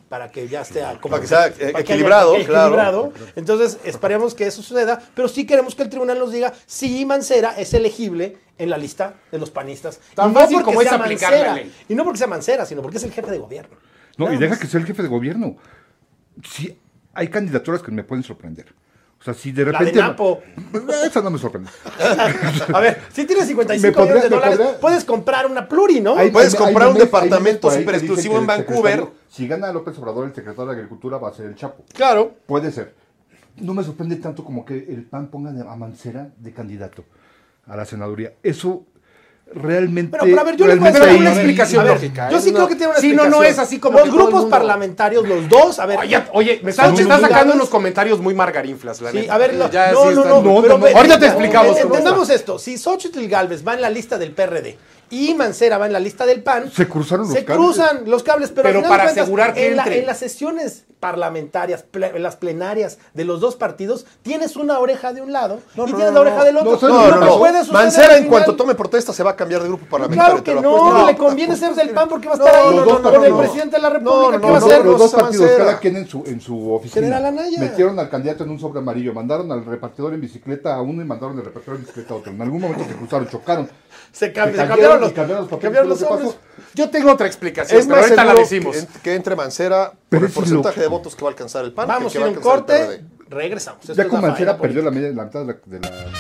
para que ya esté como Para que sea, eh, para que haya- equilibrado, que- claro. equilibrado. Entonces, esperemos que eso suceda, pero sí queremos que el tribunal nos diga si Mancera es elegible en la lista de los panistas. Tan Y no fácil porque como es sea aplicar la Mancera, ley. Y no porque sea Mancera, sino porque es el jefe de gobierno. No, Nada y deja más. que sea el jefe de gobierno. Sí, hay candidaturas que me pueden sorprender. O sea, si de La de repente... Napo. Esa no me sorprende. A ver, si tienes cincuenta y cinco Me podría- millones de me dólares, podría- puedes comprar una pluri, ¿no? Hay- Puedes hay- comprar hay un memes- departamento hay memes por ahí súper que dicen exclusivo que en el Vancouver. secretario- Si gana López Obrador, el secretario de Agricultura va a ser el Chapo. Claro. Puede ser. No me sorprende tanto como que el P A N ponga a Mancera de candidato a la senaduría. Eso realmente... Pero, pero a ver, yo le voy a realmente dar ahí- una a ver, explicación a ver, lógica, Yo ¿eh? sí No. creo que tiene una Sí, no, explicación. no es así como Los que todo el grupos mundo- parlamentarios, los dos, a ver. Oye, oye, me están, Xochitl me están sacando Gálvez- unos comentarios muy margarinflas, la Sí, neta. a ver, lo- Ya no, sí no, están- no, No, pero no, ve- ahorita te no, explicamos en- cómo Entendamos esto, si Xochitl Gálvez va en la lista del P R D y Mancera va en la lista del P A N, Se cruzaron los se cables. cruzan los cables, pero, al Pero final para de cuentas, asegurar que en, la- entre. en las sesiones parlamentarias, ple- en las plenarias de los dos partidos, tienes una oreja de un lado y tienes la oreja del otro. No, ¿sabes No, lo no, que no. puede suceder Mancera, al en final. cuanto tome protesta, se va a cambiar de grupo parlamentario. Claro te que lo no, apuesto. le conviene ser del P A N porque va a No, estar ahí no, no, con no, el no. presidente de la No, República. no, ¿Qué va a no, Los, hacer? no, los dos no, partidos, Mancera. cada quien en su, en su oficina. General Anaya. Metieron al candidato en un sobre amarillo, mandaron al repartidor en bicicleta a uno y mandaron al repartidor en bicicleta a otro. En algún momento se cruzaron, chocaron. Se, cam- Se se cayeron cambiaron los, y cambiaron los papeles, cambiaron los ¿qué pasó? sobres. Yo tengo otra explicación, Es pero más ahorita la seguro decimos. que, en- que entre Mancera por Pero el es porcentaje loco. de votos que va a alcanzar el P A N. Vamos que a ir va a un alcanzar el corte, P R D. regresamos. Esto Ya es con la Mancera faena perdió la, política. media, la mitad de la... de la-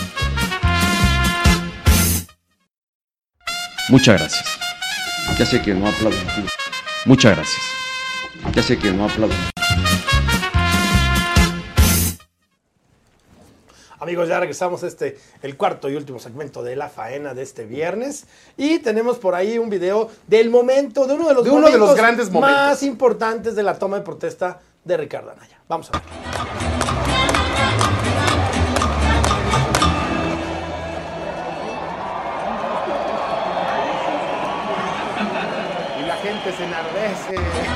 Muchas gracias. Ya sé que no aplauden aquí. Muchas gracias. Ya sé que no aplauden. Amigos, ya regresamos a este, el cuarto y último segmento de la faena de este viernes. Y tenemos por ahí un video del momento, de uno de los, De uno de los momentos grandes momentos. más importantes de la toma de protesta de Ricardo Anaya. Vamos a ver. Y la gente se enardece.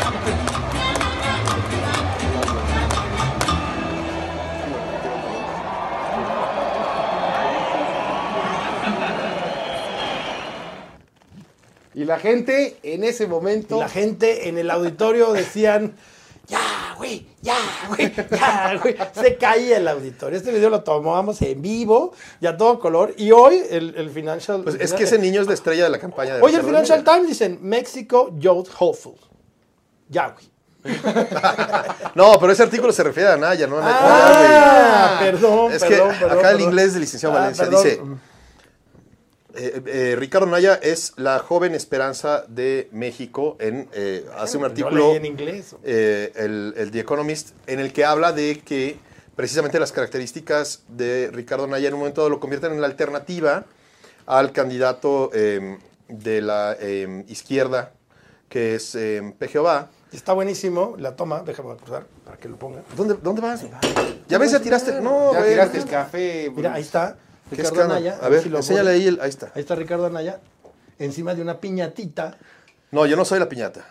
Y la gente en ese Y momento... la gente en el auditorio decían, ya, güey, ya, güey, ya, güey. Se caía el auditorio. Este video lo tomamos en vivo, ya a todo color. Y hoy el, el Financial... Pues es que ese niño es la estrella de la campaña de Hoy el Ricardo Financial Anaya. Times dicen, México Youth Hopeful. Ya, güey. No, pero ese artículo se refiere a Anaya, ¿no? Ah, perdón, es perdón, que perdón, acá el perdón. inglés del licenciado Ah, Valencia perdón. dice, eh, eh, Ricardo Anaya es la joven esperanza de México, en, eh, hace un Yo artículo, leí en inglés. eh, el, el The Economist, en el que habla de que precisamente las características de Ricardo Anaya en un momento dado lo convierten en la alternativa al candidato eh, de la eh, izquierda, que es eh, P G O A. Está buenísimo, la toma, déjame cruzar para que lo ponga. ¿Dónde, ¿Dónde vas? Ya ves, ya tiraste. No, Ya güey. tiraste el café. Mira, ahí está Qué Ricardo escándalo. Anaya. A ver, si lo enséñale pone. ahí, el- ahí está. Ahí está Ricardo Anaya, encima de una piñatita. No, yo no soy la piñata.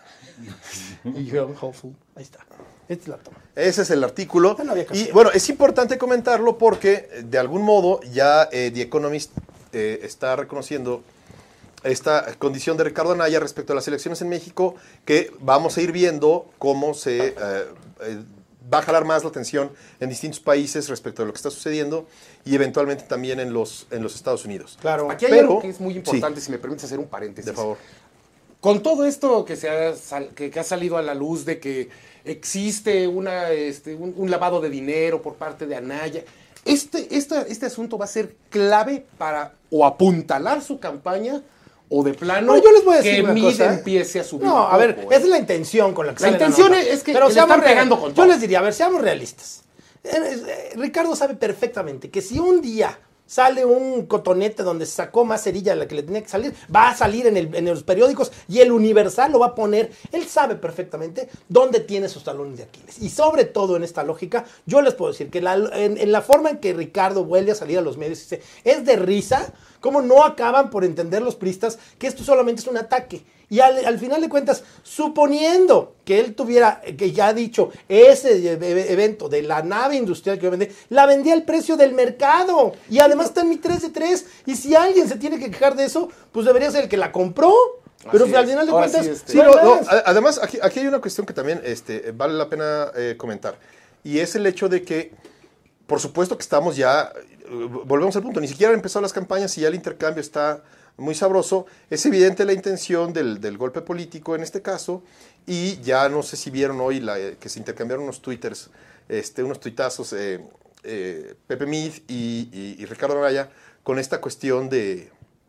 Y yo, hopeful. Ahí está. Esta es la toma. Ese es el artículo. Ya no había que Y hacer. bueno, es importante comentarlo porque eh, de algún modo ya eh, The Economist eh, está reconociendo esta condición de Ricardo Anaya respecto a las elecciones en México, que vamos a ir viendo cómo se eh, eh, va a jalar más la atención en distintos países respecto a lo que está sucediendo y eventualmente también en los, en los Estados Unidos. Claro. Aquí hay Pero- algo que es muy importante, sí. si me permites hacer un paréntesis. De favor. Con todo esto que, se ha, sal- que, que ha salido a la luz de que existe una, este, un, un lavado de dinero por parte de Anaya, este, este, este asunto va a ser clave para o apuntalar su campaña o de plano No, yo les voy a decir que una Mide cosa, ¿eh? empiece a subir. No, un a ver, poco, esa ¿eh? es la intención con la que La sale intención nota. es que Pero le seamos están real- pegando con Yo todo. les diría, a ver, seamos realistas. Eh, eh, Ricardo sabe perfectamente que si un día sale un cotonete donde sacó más cerilla de la que le tenía que salir, va a salir en, el- en los periódicos y el Universal lo va a poner. Él sabe perfectamente dónde tiene sus talones de Aquiles. Y sobre todo en esta lógica, yo les puedo decir que la- en, en la forma en que Ricardo vuelve a salir a los medios y dice, es de risa, cómo no acaban por entender los priistas que esto solamente es un ataque. Y al, al final de cuentas, suponiendo que él tuviera, que ya ha dicho, ese e- evento de la nave industrial que yo vendí, la vendía al precio del mercado. Y además está en mi tres de tres. Y si alguien se tiene que quejar de eso, pues debería ser el que la compró. Pero Así al es. final de Ahora cuentas, sí, este- Sí, no no, hay no, más. a- además, aquí, aquí hay una cuestión que también este, vale la pena eh, comentar. Y es el hecho de que, por supuesto que estamos ya, eh, volvemos al punto, ni siquiera han empezado las campañas y ya el intercambio está muy sabroso. Es evidente la intención del, del golpe político en este caso. Y ya no sé si vieron hoy la, eh, que se intercambiaron unos twitters, este, unos tuitazos, eh, eh, Pepe Mid y, y- y Ricardo Anaya, con esta cuestión de...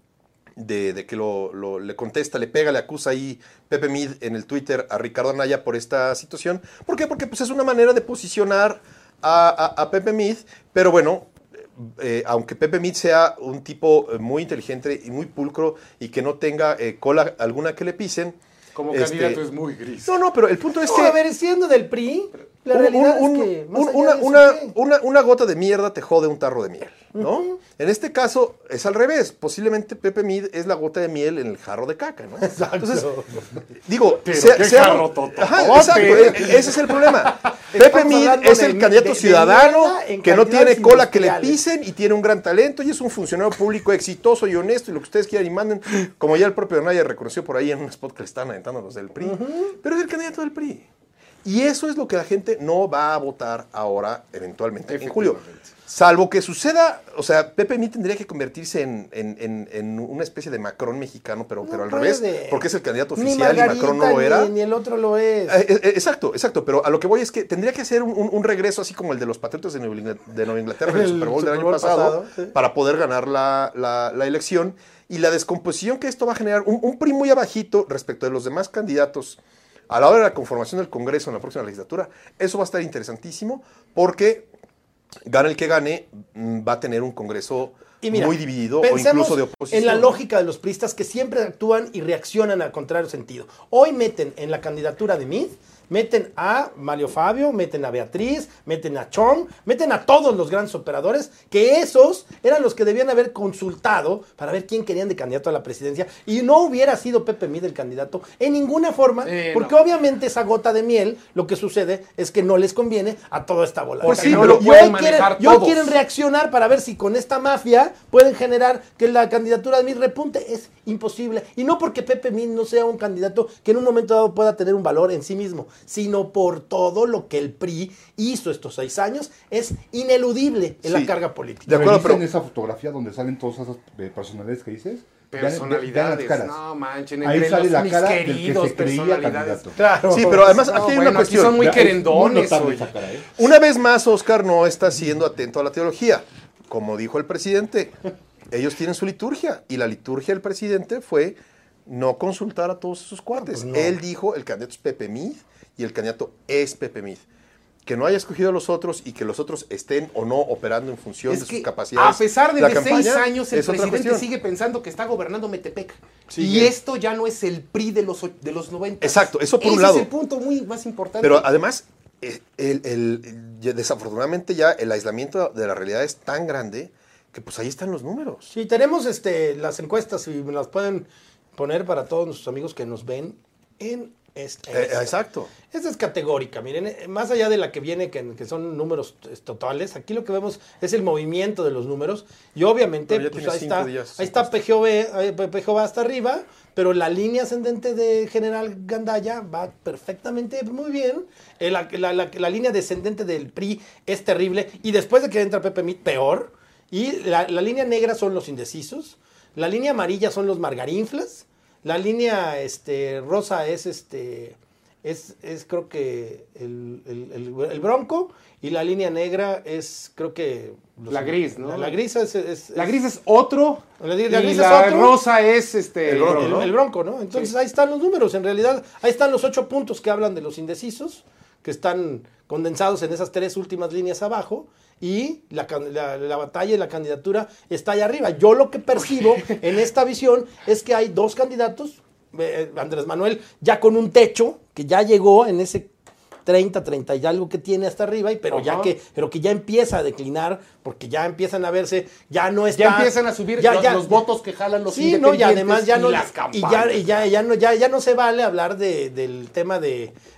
De, de que lo, lo- le contesta, le pega, le acusa ahí Pepe Mid en el Twitter a Ricardo Anaya por esta situación. ¿Por qué? Porque pues, es una manera de posicionar a, a- a Pepe Mid, pero bueno, eh, aunque Pepe Mid sea un tipo eh, muy inteligente y muy pulcro y que no tenga eh, cola alguna que le pisen. Como este, candidato es muy gris. No, no, pero el punto es No, que... a ver, siendo del P R I, la un- realidad un- es que... más un- allá una, de eso, una- ¿qué? una- una gota de mierda te jode un tarro de miel, ¿no? En este caso es al revés. Posiblemente Pepe Mid es la gota de miel en el jarro de caca, ¿no? Exacto. Entonces, digo, Pero sea- qué sea- jarro tototote. Ajá, exacto, e- e- ese es el problema. Pepe Estamos Mid hablando es de- el candidato de- de ciudadano mierda en que no cantidades tiene cola que le industriales. pisen y tiene un gran talento y es un funcionario público exitoso y honesto y lo que ustedes quieran y manden, como ya el propio Anaya reconoció por ahí en un spot que le están aventando los del P R I, pero es el candidato del P R I. Y eso es lo que la gente no va a votar ahora, eventualmente, en julio. Salvo que suceda, o sea, Pepe Mid tendría que convertirse en, en- en- en una especie de Macron mexicano, pero, No pero al puede. revés, porque es el candidato Ni oficial y Macron no lo Margarita, era. Ni, ni el otro lo es. Eh, eh, Exacto, exacto, pero a lo que voy es que tendría que hacer un, un- un regreso así como el de los Patriotas de Nueva Inglaterra, de Nueva Inglaterra en el El Super Bowl del Super año Bowl pasado, pasado, sí. para poder ganar la, la- la elección. Y la descomposición que esto va a generar, un, un P R I muy abajito respecto de los demás candidatos a la hora de la conformación del Congreso en la próxima legislatura, eso va a estar interesantísimo porque gane el que gane, mm, va a tener un Congreso Y mira, muy dividido o pensemos incluso de oposición. en la lógica de los priistas que siempre actúan y reaccionan al contrario sentido. Hoy meten en la candidatura de Mid, meten a Mario Fabio, meten a Beatriz, meten a Chong, meten a todos los grandes operadores, que esos eran los que debían haber consultado para ver quién querían de candidato a la presidencia, y no hubiera sido Pepe Mid el candidato en ninguna forma, Eh, porque no. obviamente esa gota de miel, lo que sucede es que no les conviene a toda esta bola. Pues Porque sí, no pero lo pueden y hoy quieren, manejar y hoy todos. quieren reaccionar para ver si con esta mafia pueden generar que la candidatura de Mid repunte. Es imposible. Y no porque Pepe Mid no sea un candidato que en un momento dado pueda tener un valor en sí mismo, sino por todo lo que el P R I hizo estos seis años. Es ineludible en Sí. la carga política. De acuerdo, Revisen pero- esa fotografía donde salen todas esas eh, personalidades que dices. Vean- Personalidades, vean las caras. no manchen, Ahí entre sale los la mis cara del que queridos se creía personalidades. candidato. Claro. Sí, pero además No, aquí hay bueno, una aquí cuestión. son muy Ya, es querendones, muy notable oye. esa cara, ¿eh? Una vez más, Oscar no está siendo atento a la teología. Como dijo el presidente, ellos tienen su liturgia y la liturgia del presidente fue no consultar a todos sus cuates. Pues no. Él dijo, el candidato es Pepe Mid y el candidato es Pepe Mid. Que no haya escogido a los otros y que los otros estén o no operando en función Es de que, sus capacidades. a pesar de la que seis campaña años el es otra presidente cuestión. sigue pensando que está gobernando Metepec. Sigue. Y esto ya no es el P R I de los, och- de los noventa. Exacto, eso por un Ese lado. es el punto muy más importante. Pero además, eh, el, el- ya desafortunadamente ya el aislamiento de la realidad es tan grande que pues ahí están los números. Sí, tenemos este, las encuestas y me las pueden poner para todos nuestros amigos que nos ven en este. Eh, exacto. Esta es categórica, miren, eh, más allá de la que viene, que, que son números eh, totales, aquí lo que vemos es el movimiento de los números, y obviamente, Pero ya pues tiene ahí cinco está, días, ahí está P G O V, ahí P G O V hasta arriba, pero la línea ascendente de General Gandaya va perfectamente muy bien, Eh, la, la- la- la línea descendente del P R I es terrible, y después de que entra Pepe Mid, peor, y la, la línea negra son los indecisos, la línea amarilla son los margarinflas, la línea este, rosa es este es, es creo que el, el- el- el bronco, y la línea negra es creo que los- La gris, ¿no? La, la gris es, es- la es- gris es otro. La gris- la y gris es la otro. rosa es este. El bronco, el, ¿no? el bronco, ¿no? Entonces ahí están los números. En realidad, ahí están los ocho puntos que hablan de los indecisos, que están condensados en esas tres últimas líneas abajo, y la, can- la- la batalla y la candidatura está allá arriba. Yo lo que percibo en esta visión es que hay dos candidatos, eh, Andrés Manuel ya con un techo, que ya llegó en ese treinta, treinta y algo que tiene hasta arriba, y pero ya Ajá. que pero que ya empieza a declinar, porque ya empiezan a verse, ya no está... Ya empiezan a subir ya- los, ya- los votos que jalan los Sí, no, y independientes además ya no, las y ya, campañas. y ya, ya no, ya, ya no se vale hablar de, del tema de,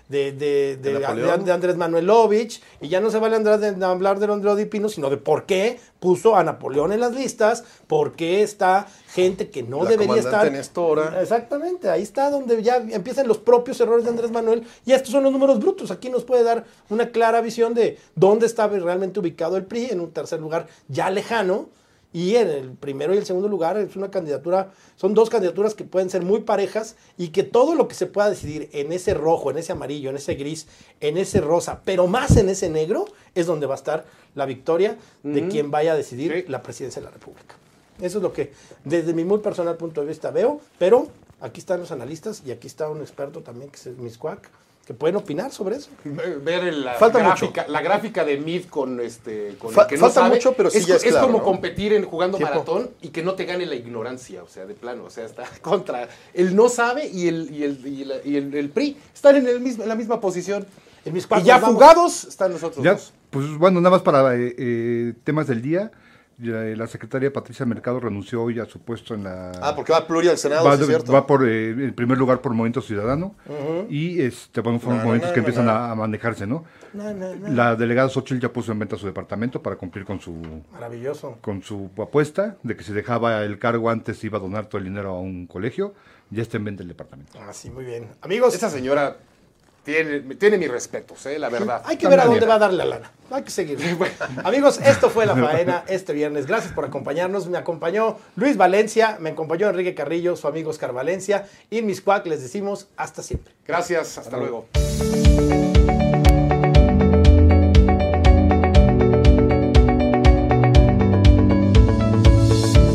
de, de, de, De de, Napoleón. de Andrés Manuelovich, y ya no se vale andar de, de hablar de Andrés Pino, sino de por qué puso a Napoleón en las listas, por qué está gente que no La debería comandante estar. Nestora. Exactamente, ahí está donde ya empiezan los propios errores de Andrés Manuel, y estos son los números brutos. Aquí nos puede dar una clara visión de dónde está realmente ubicado el P R I, en un tercer lugar ya lejano, y en el primero y el segundo lugar es una candidatura, son dos candidaturas que pueden ser muy parejas, y que todo lo que se pueda decidir en ese rojo, en ese amarillo, en ese gris, en ese rosa, pero más en ese negro, es donde va a estar la victoria de quien vaya a decidir Sí. la presidencia de la República. Eso es lo que desde mi muy personal punto de vista veo, pero aquí están los analistas y aquí está un experto también que es Miscuac, que pueden opinar sobre eso. Ver el- la, Falta gráfica, la gráfica de Mid con este con Fa- el que no falta sabe, mucho, pero sí es, ya es es claro, como ¿no? competir en jugando Tiempo. maratón y que no te gane la ignorancia, o sea, de plano, o sea, está contra el no sabe y el y el, y la- y el, el P R I están en el mismo en la misma posición. El Miscuac, Y ya nos vamos. fugados están nosotros Ya, dos. pues bueno, nada más para eh, eh, temas del día. Ya, eh, La secretaria Patricia Mercado renunció hoy a su puesto en la... Ah, porque va pluri al Senado, va, sí es cierto. va por eh, en primer lugar por Movimiento Ciudadano y este, bueno, fueron No, no, movimientos no, que no, empiezan no. A, a manejarse, ¿no? No, no, no. La delegada Xochitl ya puso en venta su departamento para cumplir con su Maravilloso. con su apuesta de que si dejaba el cargo antes iba a donar todo el dinero a un colegio. Ya está en venta el departamento. Así, muy bien. Amigos, Esa señora tiene, tiene mis respetos, eh, la verdad. hay que ver a También. dónde va a dar la lana. Hay que seguir. Amigos, esto fue La Faena este viernes. Gracias por acompañarnos. Me acompañó Luis Valencia, me acompañó Enrique Carrillo, su amigo Oscar Valencia. Y en Miscuac les decimos hasta siempre. Gracias, hasta luego.